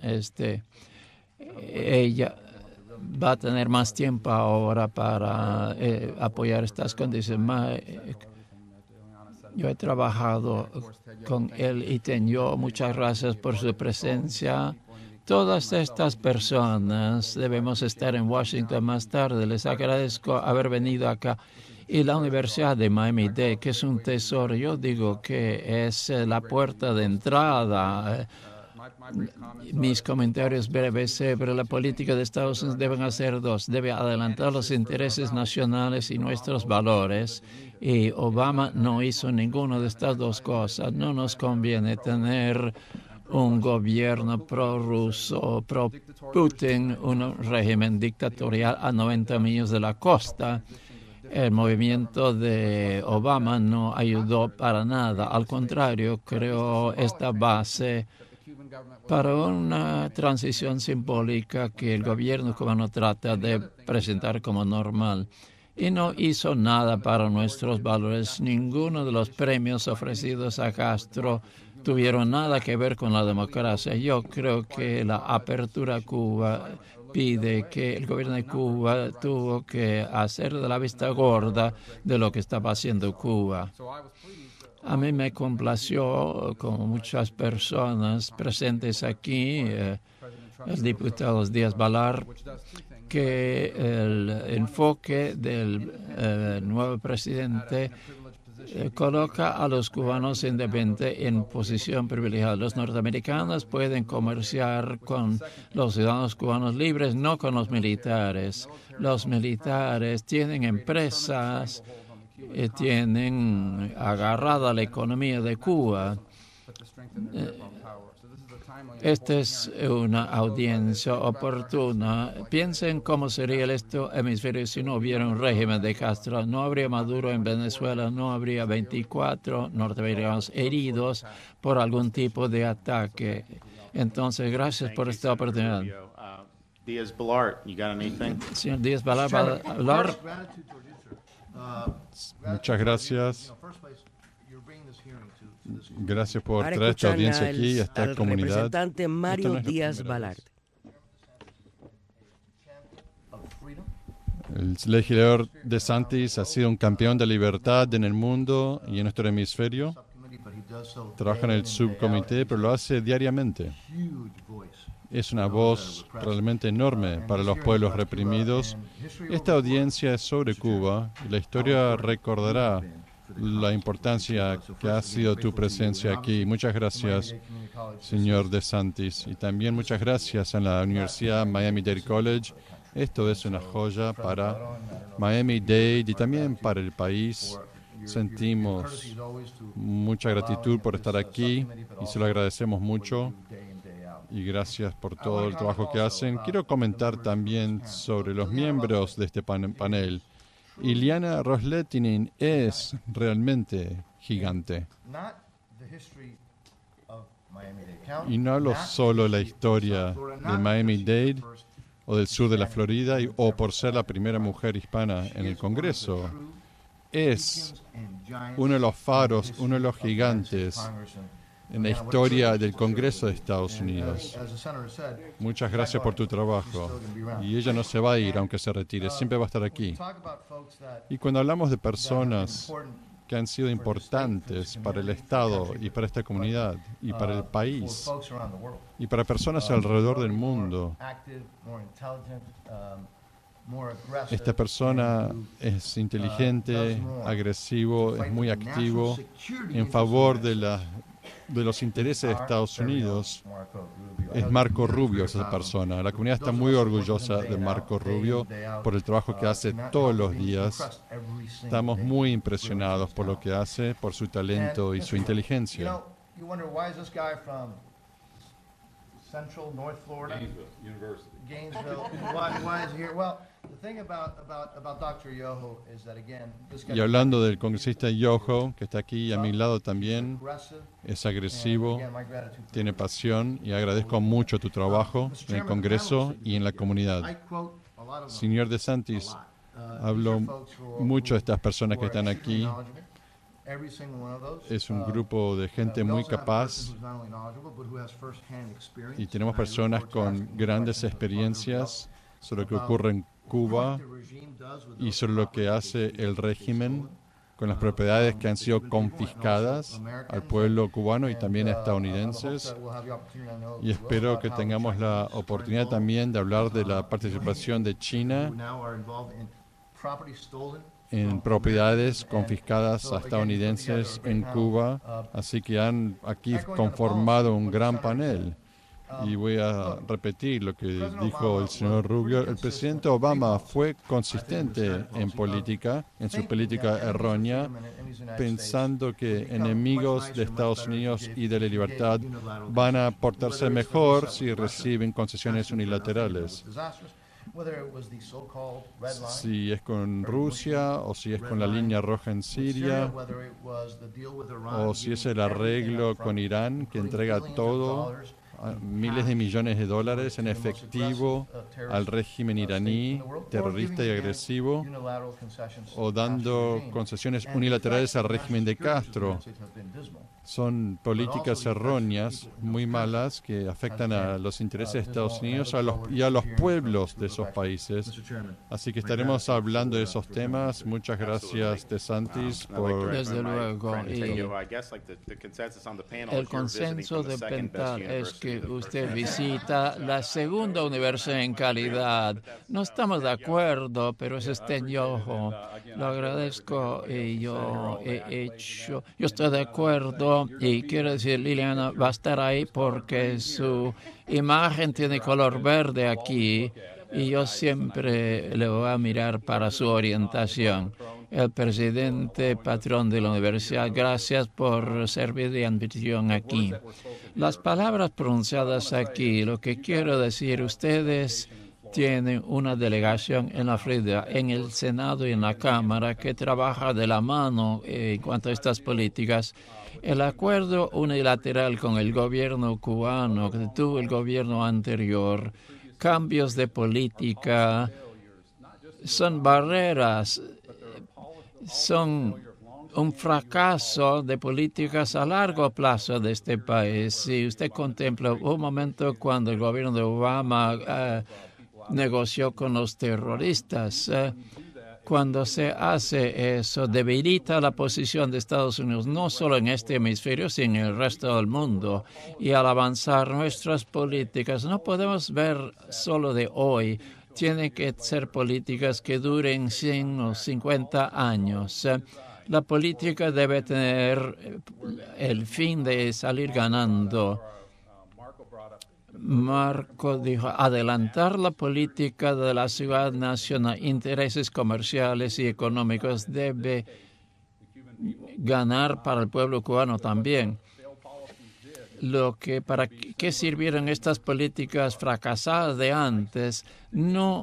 Ella va a tener más tiempo ahora para apoyar estas condiciones. Yo he trabajado con él y tengo muchas gracias por su presencia. Todas estas personas debemos estar en Washington más tarde. Les agradezco haber venido acá. Y la Universidad de Miami-Dade, que es un tesoro, yo digo que es la puerta de entrada. Mis comentarios breves sobre la política de Estados Unidos deben hacer 2. Debe adelantar los intereses nacionales y nuestros valores. Y Obama no hizo ninguna de estas 2 cosas. No nos conviene tener un gobierno pro-ruso, pro-Putin, un régimen dictatorial a 90 millas de la costa. El movimiento de Obama no ayudó para nada. Al contrario, creó esta base para una transición simbólica que el gobierno cubano trata de presentar como normal. Y no hizo nada para nuestros valores. Ninguno de los premios ofrecidos a Castro tuvieron nada que ver con la democracia. Yo creo que la apertura a Cuba pide que el gobierno de Cuba tuvo que hacer de la vista gorda de lo que estaba haciendo Cuba. A mí me complació, como muchas personas presentes aquí, el diputado Díaz Balart, que el enfoque del nuevo presidente coloca a los cubanos independientes en posición privilegiada. Los norteamericanos pueden comerciar con los ciudadanos cubanos libres, no con los militares. Los militares tienen empresas, tienen agarrada la economía de Cuba. Esta es una audiencia oportuna. Piensen cómo sería el hemisferio si no hubiera un régimen de Castro. No habría Maduro en Venezuela, no habría 24 norteamericanos heridos por algún tipo de ataque. Entonces, gracias por esta oportunidad. Díaz Balart, you got anything? Señor Díaz Balart, ¿va a hablar? Muchas gracias. Gracias por traer esta audiencia aquí, a esta comunidad. Representante Mario Díaz Balart. El legislador DeSantis ha sido un campeón de libertad en el mundo y en nuestro hemisferio. Trabaja en el subcomité, pero lo hace diariamente. Es una voz realmente enorme para los pueblos reprimidos. Esta audiencia es sobre Cuba y la historia recordará la importancia que ha sido tu presencia aquí. Muchas gracias, señor DeSantis. Y también muchas gracias a la Universidad Miami-Dade College. Esto es una joya para Miami-Dade y también para el país. Sentimos mucha gratitud por estar aquí y se lo agradecemos mucho. Y gracias por todo el trabajo que hacen. Quiero comentar también sobre los miembros de este panel. Diana Ross-Lehtinen es realmente gigante. Y no hablo solo de la historia de Miami-Dade o del sur de la Florida o por ser la primera mujer hispana en el Congreso. Es uno de los faros, uno de los gigantes en la historia del Congreso de Estados Unidos. Muchas gracias por tu trabajo. Y ella no se va a ir aunque se retire, siempre va a estar aquí. Y cuando hablamos de personas que han sido importantes para el Estado y para esta comunidad y para el país y para personas alrededor del mundo, esta persona es inteligente, agresivo, es muy activo en favor de la de los intereses de Estados Unidos es Marco Rubio, esa persona. La comunidad está muy orgullosa de Marco Rubio por el trabajo que hace todos los días. Estamos muy impresionados por lo que hace, por su talento y su inteligencia. Central, North Florida, Gainesville. Why is he here? Well, the thing about Dr. Yoho is that, again, this guy. Y hablando del congresista Yoho, que está aquí a mi lado también, es agresivo, tiene pasión y agradezco mucho tu trabajo en el Congreso y en la comunidad. Señor DeSantis, hablo mucho de estas personas que están aquí. Es un grupo de gente muy capaz y tenemos personas con grandes experiencias sobre lo que ocurre en Cuba y sobre lo que hace el régimen con las propiedades que han sido confiscadas al pueblo cubano y también estadounidenses. Y espero que tengamos la oportunidad también de hablar de la participación de China en propiedades confiscadas a estadounidenses en Cuba, así que han aquí conformado un gran panel. Y voy a repetir lo que dijo el señor Rubio. El presidente Obama fue consistente en política, en su política errónea, pensando que enemigos de Estados Unidos y de la libertad van a portarse mejor si reciben concesiones unilaterales. Si es con Rusia, o si es con la línea roja en Siria, o si es el arreglo con Irán, que entrega todo, miles de millones de dólares en efectivo al régimen iraní, terrorista y agresivo, o dando concesiones unilaterales al régimen de Castro. Son políticas erróneas, muy malas, que afectan a los intereses de Estados Unidos y a los pueblos de esos países. Así que estaremos hablando de esos temas. Muchas gracias, DeSantis, por... Desde luego. Y el consenso del panel es que usted visita la segunda universidad en calidad. No estamos de acuerdo, pero ese es Yoho. Lo agradezco y yo estoy de acuerdo. Y quiero decir, Liliana va a estar ahí porque su imagen tiene color verde aquí y yo siempre le voy a mirar para su orientación. El presidente patrón de la universidad, gracias por servir de anfitrión aquí. Las palabras pronunciadas aquí, lo que quiero decir, ustedes tienen una delegación en la Florida, en el Senado y en la Cámara que trabaja de la mano en cuanto a estas políticas. El acuerdo unilateral con el gobierno cubano que tuvo el gobierno anterior, cambios de política, son barreras, son un fracaso de políticas a largo plazo de este país. Si usted contempla un momento cuando el gobierno de Obama negoció con los terroristas, cuando se hace eso, debilita la posición de Estados Unidos, no solo en este hemisferio, sino en el resto del mundo. Y al avanzar nuestras políticas, no podemos ver solo de hoy, tienen que ser políticas que duren 100 o 50 años. La política debe tener el fin de salir ganando. Marco dijo, adelantar la política de la ciudad-nación a intereses comerciales y económicos debe ganar para el pueblo cubano también. ¿Para qué sirvieron estas políticas fracasadas de antes? No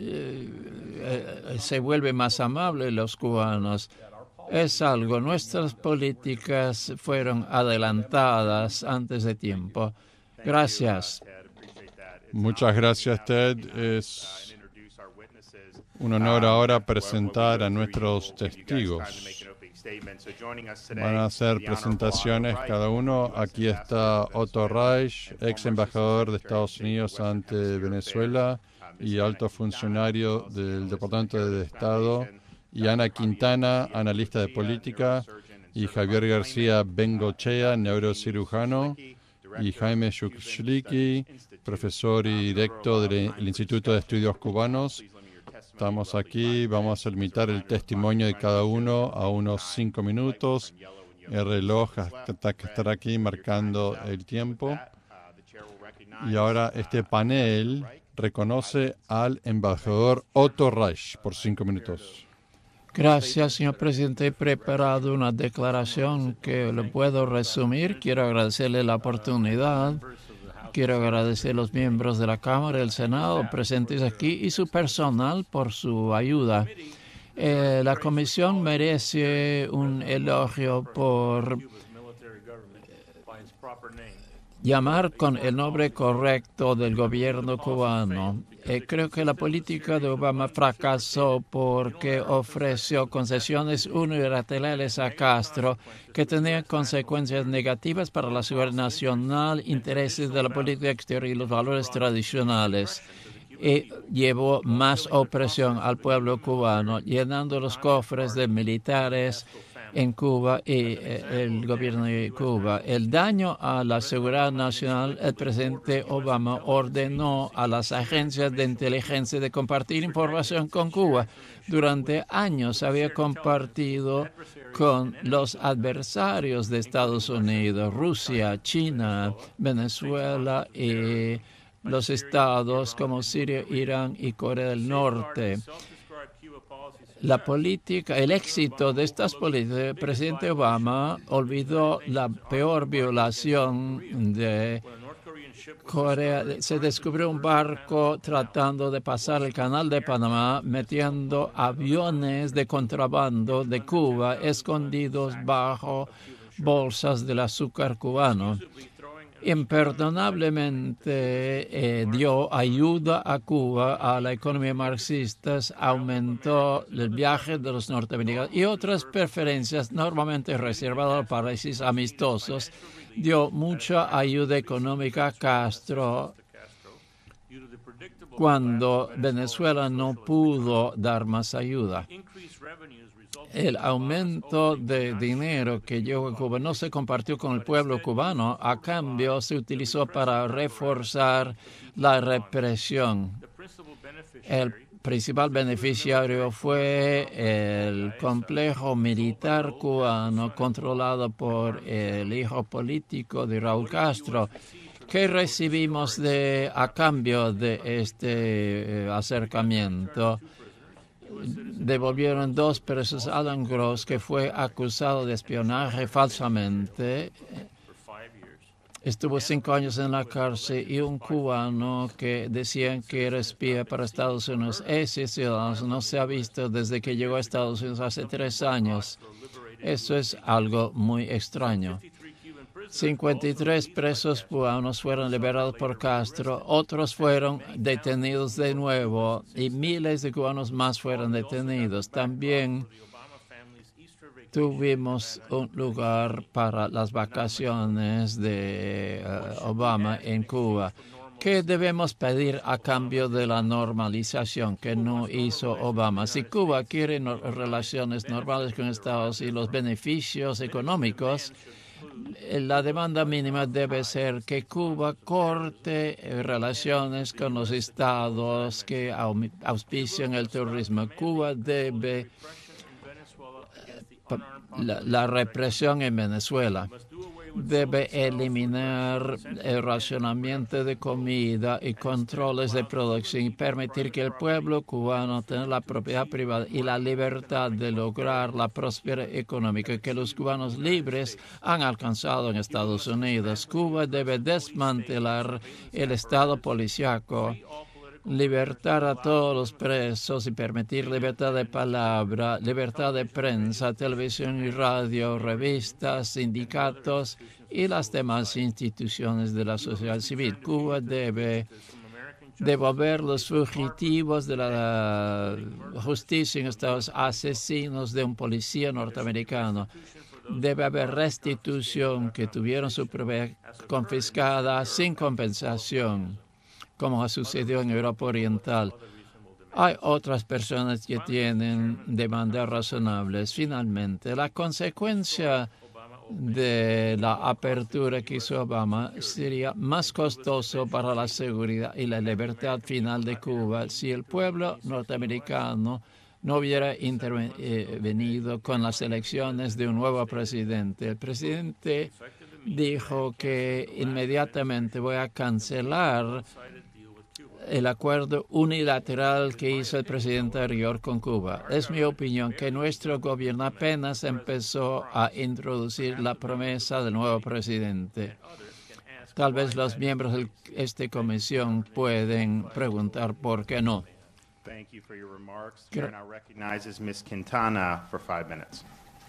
se vuelve más amable los cubanos. Es algo, nuestras políticas fueron adelantadas antes de tiempo. Gracias. Muchas gracias, Ted. Es un honor ahora presentar a nuestros testigos. Van a hacer presentaciones cada uno. Aquí está Otto Reich, ex embajador de Estados Unidos ante Venezuela y alto funcionario del Departamento de Estado, y Ana Quintana, analista de política, y Javier García Bengochea, neurocirujano, y Jaime Shukliki, profesor y director del Instituto de Estudios Cubanos. Estamos aquí, vamos a limitar el testimonio de cada uno a unos 5 minutos. El reloj estará aquí marcando el tiempo. Y ahora este panel reconoce al embajador Otto Reich por 5 minutos. Gracias, señor presidente. He preparado una declaración que lo puedo resumir. Quiero agradecerle la oportunidad. Quiero agradecer a los miembros de la Cámara y del Senado presentes aquí y su personal por su ayuda. La comisión merece un elogio por llamar con el nombre correcto del gobierno cubano. Creo que la política de Obama fracasó porque ofreció concesiones unilaterales a Castro que tenían consecuencias negativas para la seguridad nacional, intereses de la política exterior y los valores tradicionales. Y llevó más opresión al pueblo cubano, llenando los cofres de militares en Cuba y el gobierno de Cuba. El daño a la seguridad nacional, el presidente Obama ordenó a las agencias de inteligencia de compartir información con Cuba. Durante años había compartido con los adversarios de Estados Unidos, Rusia, China, Venezuela y los estados como Siria, Irán y Corea del Norte. La política, el éxito de estas políticas, el presidente Obama olvidó la peor violación de Corea. Se descubrió un barco tratando de pasar el canal de Panamá, metiendo aviones de contrabando de Cuba escondidos bajo bolsas del azúcar cubano. Imperdonablemente dio ayuda a Cuba, a la economía marxista, aumentó el viaje de los norteamericanos y otras preferencias normalmente reservadas a países amistosos. Dio mucha ayuda económica a Castro cuando Venezuela no pudo dar más ayuda. El aumento de dinero que llegó a Cuba no se compartió con el pueblo cubano, a cambio se utilizó para reforzar la represión. El principal beneficiario fue el complejo militar cubano controlado por el hijo político de Raúl Castro. ¿Qué recibimos a cambio de este acercamiento? Devolvieron 2 presos a Alan Gross, que fue acusado de espionaje falsamente. Estuvo 5 años en la cárcel, y un cubano que decían que era espía para Estados Unidos. Ese ciudadano no se ha visto desde que llegó a Estados Unidos hace 3 años. Eso es algo muy extraño. 53 presos cubanos fueron liberados por Castro, otros fueron detenidos de nuevo y miles de cubanos más fueron detenidos. También tuvimos un lugar para las vacaciones de Obama en Cuba. ¿Qué debemos pedir a cambio de la normalización que no hizo Obama? Si Cuba quiere relaciones normales con Estados Unidos y los beneficios económicos, la demanda mínima debe ser que Cuba corte relaciones con los estados que auspician el turismo. Cuba debe la represión en Venezuela. Debe eliminar el racionamiento de comida y controles de producción y permitir que el pueblo cubano tenga la propiedad privada y la libertad de lograr la prosperidad económica que los cubanos libres han alcanzado en Estados Unidos. Cuba debe desmantelar el Estado policíaco, libertar a todos los presos y permitir libertad de palabra, libertad de prensa, televisión y radio, revistas, sindicatos y las demás instituciones de la sociedad civil. Cuba debe devolver los fugitivos de la justicia en Estados Unidos, asesinos de un policía norteamericano. Debe haber restitución, que tuvieron su propiedad confiscada sin compensación, como ha sucedido en Europa Oriental. Hay otras personas que tienen demandas razonables. Finalmente, la consecuencia de la apertura que hizo Obama sería más costoso para la seguridad y la libertad final de Cuba si el pueblo norteamericano no hubiera intervenido con las elecciones de un nuevo presidente. El presidente dijo que inmediatamente voy a cancelar el acuerdo unilateral que hizo el presidente anterior con Cuba. Es mi opinión que nuestro gobierno apenas empezó a introducir la promesa del nuevo presidente. Tal vez los miembros de esta comisión pueden preguntar por qué no. Thank you for your remarks. Chair now recognizes Ms. Quintana for 5 minutes.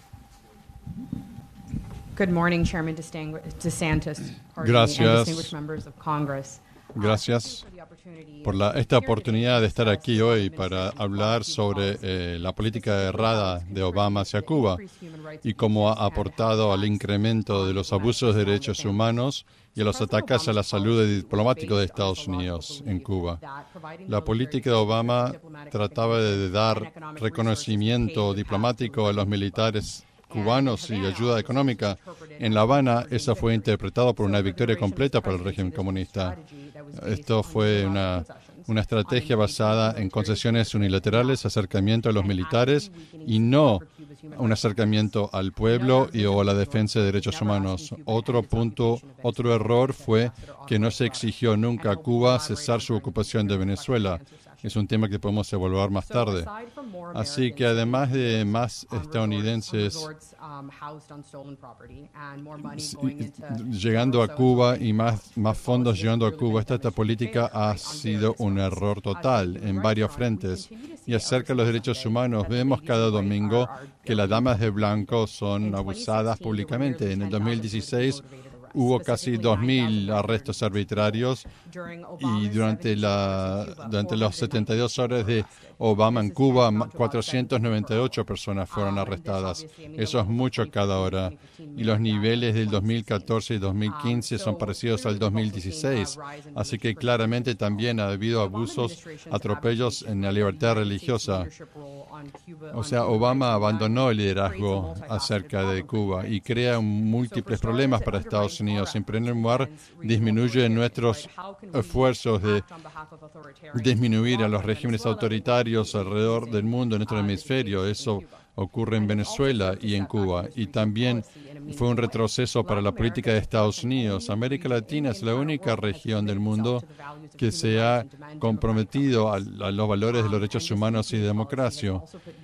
Good morning, Chairman DeSantis, Gracias. distinguished members of Congress. Gracias por esta oportunidad de estar aquí hoy para hablar sobre la política errada de Obama hacia Cuba y cómo ha aportado al incremento de los abusos de derechos humanos y a los ataques a la salud diplomática de Estados Unidos en Cuba. La política de Obama trataba de dar reconocimiento diplomático a los militares cubanos y ayuda económica. En La Habana, esa fue interpretada por una victoria completa para el régimen comunista. Esto fue una estrategia basada en concesiones unilaterales, acercamiento a los militares y no un acercamiento al pueblo o a la defensa de derechos humanos. Otro error fue que no se exigió nunca a Cuba cesar su ocupación de Venezuela. Es un tema que podemos evaluar más tarde. Así que además de más estadounidenses llegando a Cuba y más fondos llegando a Cuba, esta política ha sido un error total en varios frentes. Y acerca de los derechos humanos, vemos cada domingo que las damas de blanco son abusadas públicamente. En el 2016 hubo casi 2.000 arrestos arbitrarios y durante las 72 horas de Obama en Cuba, 498 personas fueron arrestadas. Eso es mucho cada hora. Y los niveles del 2014 y 2015 son parecidos al 2016. Así que claramente también ha habido abusos, atropellos en la libertad religiosa. O sea, Obama abandonó el liderazgo acerca de Cuba y crea múltiples problemas para Estados Unidos. En primer lugar, disminuye nuestros esfuerzos de disminuir a los regímenes autoritarios alrededor del mundo en nuestro hemisferio. Eso ocurre en Venezuela y en Cuba. Y también fue un retroceso para la política de Estados Unidos. América Latina es la única región del mundo que se ha comprometido a los valores de los derechos humanos y de democracia.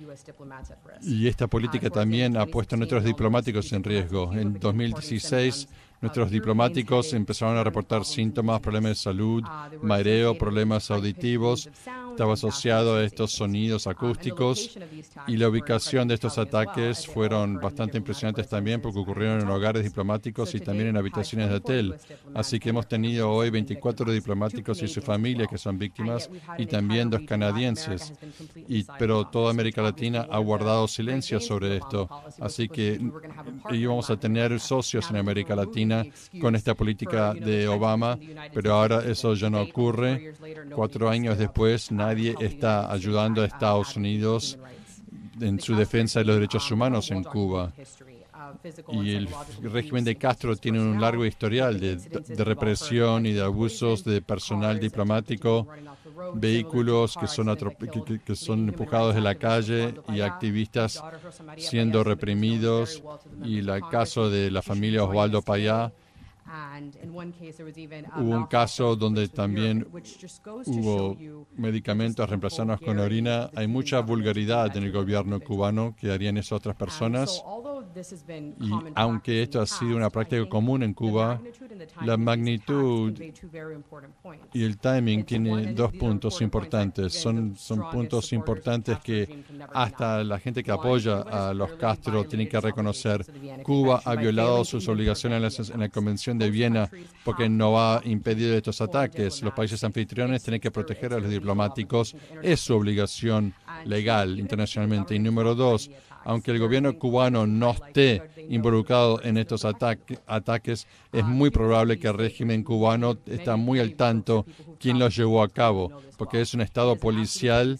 Y esta política también ha puesto a nuestros diplomáticos en riesgo. En 2016, nuestros diplomáticos empezaron a reportar síntomas, problemas de salud, mareo, problemas auditivos. Estaba asociado a estos sonidos acústicos y la ubicación de estos ataques fueron bastante impresionantes también porque ocurrieron en hogares diplomáticos y también en habitaciones de hotel. Así que hemos tenido hoy 24 diplomáticos y sus familias que son víctimas y también 2 canadienses. Pero toda América Latina ha guardado silencio sobre esto. Así que íbamos a tener socios en América Latina con esta política de Obama, pero ahora eso ya no ocurre. 4 años después, nadie está ayudando a Estados Unidos en su defensa de los derechos humanos en Cuba. Y el régimen de Castro tiene un largo historial de represión y de abusos de personal diplomático, vehículos que son empujados de la calle y activistas siendo reprimidos. Y el caso de la familia Osvaldo Payá. Hubo un caso donde también hubo medicamentos reemplazados con orina. Hay mucha vulgaridad en el gobierno cubano que harían eso a otras personas. Y aunque esto ha sido una práctica común en Cuba, la magnitud y el timing tiene 2 puntos importantes. Son puntos importantes que hasta la gente que apoya a los Castro tiene que reconocer. Cuba ha violado sus obligaciones en la Convención de Viena porque no ha impedido estos ataques. Los países anfitriones tienen que proteger a los diplomáticos. Es su obligación legal internacionalmente. Y número 2, aunque el gobierno cubano no esté involucrado en estos ataques, es muy probable que el régimen cubano está muy al tanto quién los llevó a cabo, porque es un estado policial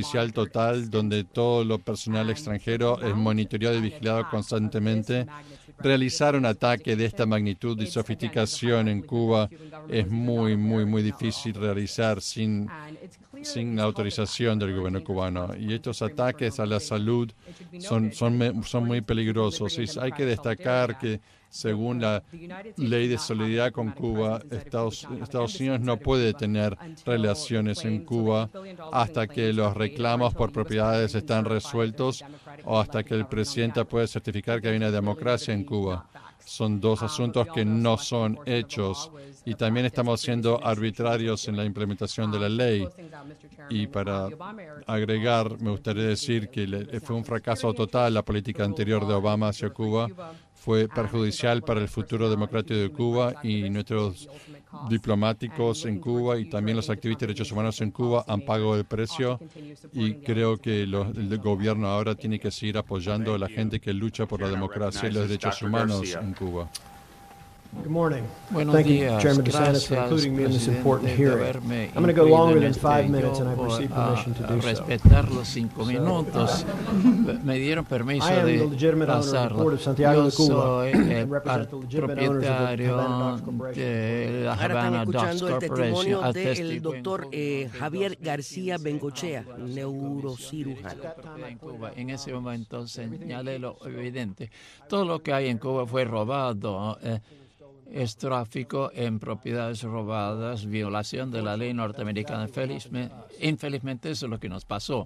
total donde todo lo personal extranjero es monitoreado y vigilado constantemente. realizar un ataque de esta magnitud y sofisticación en Cuba es muy, muy, muy difícil realizar sin la autorización del gobierno cubano. Y estos ataques a la salud son muy peligrosos. Y hay que destacar que, según la ley de solidaridad con Cuba, Estados Unidos no puede tener relaciones en Cuba hasta que los reclamos por propiedades están resueltos o hasta que el presidente puede certificar que hay una democracia en Cuba. Son dos asuntos que no son hechos, y también estamos siendo arbitrarios en la implementación de la ley. Y para agregar, me gustaría decir que fue un fracaso total la política anterior de Obama hacia Cuba. Fue perjudicial para el futuro democrático de Cuba, y nuestros diplomáticos en Cuba y también los activistas de derechos humanos en Cuba han pagado el precio, y creo que el gobierno ahora tiene que seguir apoyando a la gente que lucha por la democracia y los derechos humanos en Cuba. Good morning. Buenos Thank you, días. Chairman DeSantis, for including me in this important hearing. I'm going to go longer than 5 minutes, and I've received permission to do so. Respetar los 5 minutos. Me dieron permiso de pasarlo. Yo soy el propietario de la Havana Docks Corporation. El doctor Javier García Bengochea, neurocirujano. En ese momento señalé lo evidente. Todo lo que hay en Cuba fue robado. Es tráfico en propiedades robadas, violación de la ley norteamericana. Infelizmente eso es lo que nos pasó.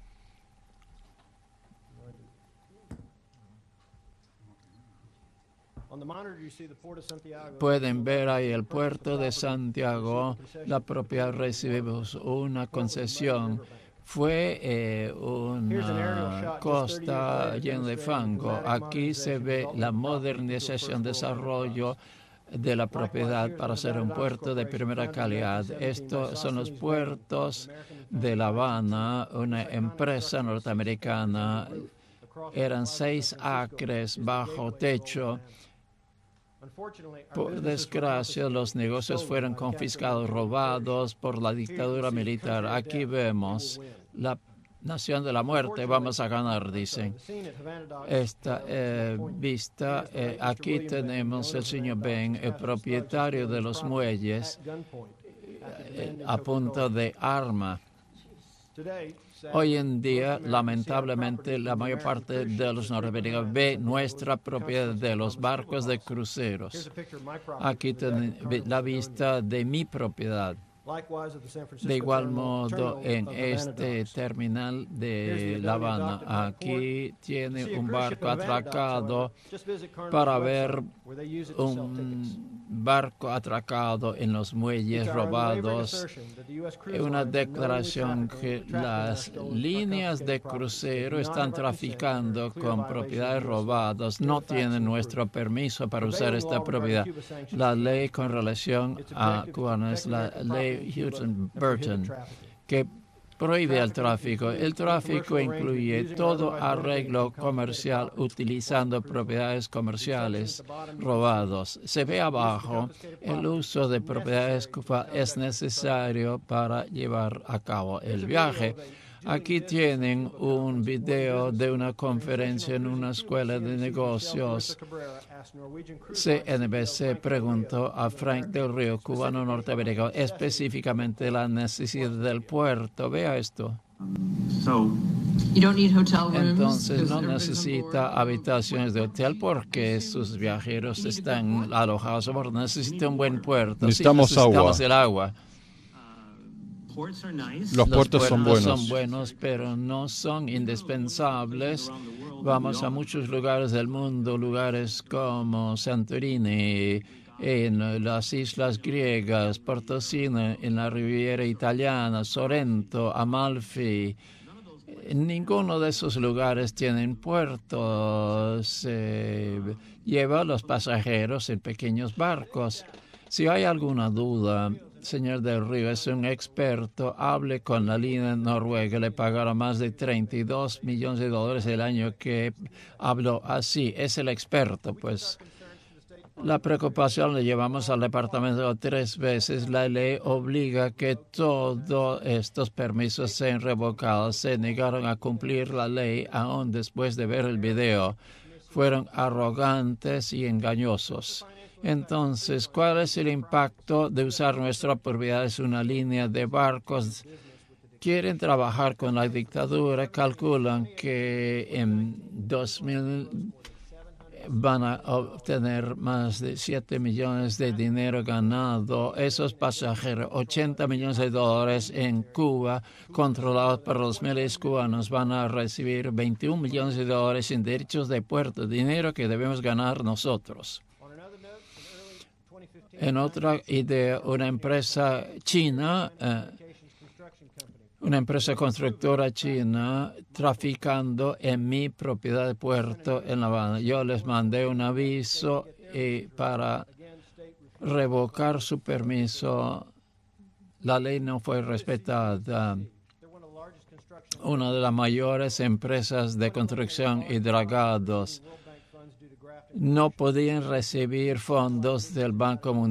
Pueden ver ahí el puerto de Santiago. La propiedad recibimos una concesión. Fue una costa llena de fango. Aquí se ve la modernización, desarrollo de la propiedad para ser un puerto de primera calidad. Estos son los puertos de La Habana, una empresa norteamericana. Eran 6 acres bajo techo. Por desgracia, los negocios fueron confiscados, robados por la dictadura militar. Aquí vemos la nación de la muerte, vamos a ganar, dicen. Esta vista, aquí tenemos el señor Ben, el propietario de los muelles, a punta de arma. Hoy en día, lamentablemente, la mayor parte de los norteamericanos ve nuestra propiedad de los barcos de cruceros. Aquí tienen la vista de mi propiedad. De igual modo, en este terminal de La Habana, aquí tiene un barco atracado. Para ver un barco atracado en los muelles robados, una declaración que las líneas de crucero están traficando con propiedades robadas, no tienen nuestro permiso para usar esta propiedad. La ley con relación a Cuba es la ley Houghton-Burton, que prohíbe el tráfico. El tráfico incluye todo arreglo comercial utilizando propiedades comerciales robados. Se ve abajo, el uso de propiedades es necesario para llevar a cabo el viaje. Aquí tienen un video de una conferencia en una escuela de negocios. CNBC preguntó a Frank Del Río, cubano norteamericano, específicamente la necesidad del puerto. Vea esto. Entonces no necesita habitaciones de hotel porque sus viajeros están alojados. Necesita un buen puerto. Necesitamos agua. El agua. Los puertos son buenos, pero no son indispensables. Vamos a muchos lugares del mundo, lugares como Santorini, en las islas griegas, Portofino, en la Riviera Italiana, Sorrento, Amalfi. Ninguno de esos lugares tienen puertos. Lleva a los pasajeros en pequeños barcos. Si hay alguna duda, señor Del Río es un experto, hable con la línea noruega, le pagaron más de $32 millones el año que habló así, es el experto, pues. La preocupación le llevamos al departamento 3 veces. La ley obliga que todos estos permisos sean revocados. Se negaron a cumplir la ley aún después de ver el video. fueron arrogantes y engañosos. Entonces, ¿cuál es el impacto de usar nuestra propiedad? Es una línea de barcos. Quieren trabajar con la dictadura, calculan que en 2000 van a obtener más de 7 millones de dinero ganado. Esos pasajeros, 80 millones de dólares en Cuba, controlados por los miles cubanos, van a recibir 21 millones de dólares en derechos de puerto, dinero que debemos ganar nosotros. En otra idea, una empresa china, una empresa constructora china traficando en mi propiedad de puerto en La Habana. Yo les mandé un aviso para revocar su permiso. La ley no fue respetada. Una de las mayores empresas de construcción y dragados no podían recibir fondos del Banco Mundial.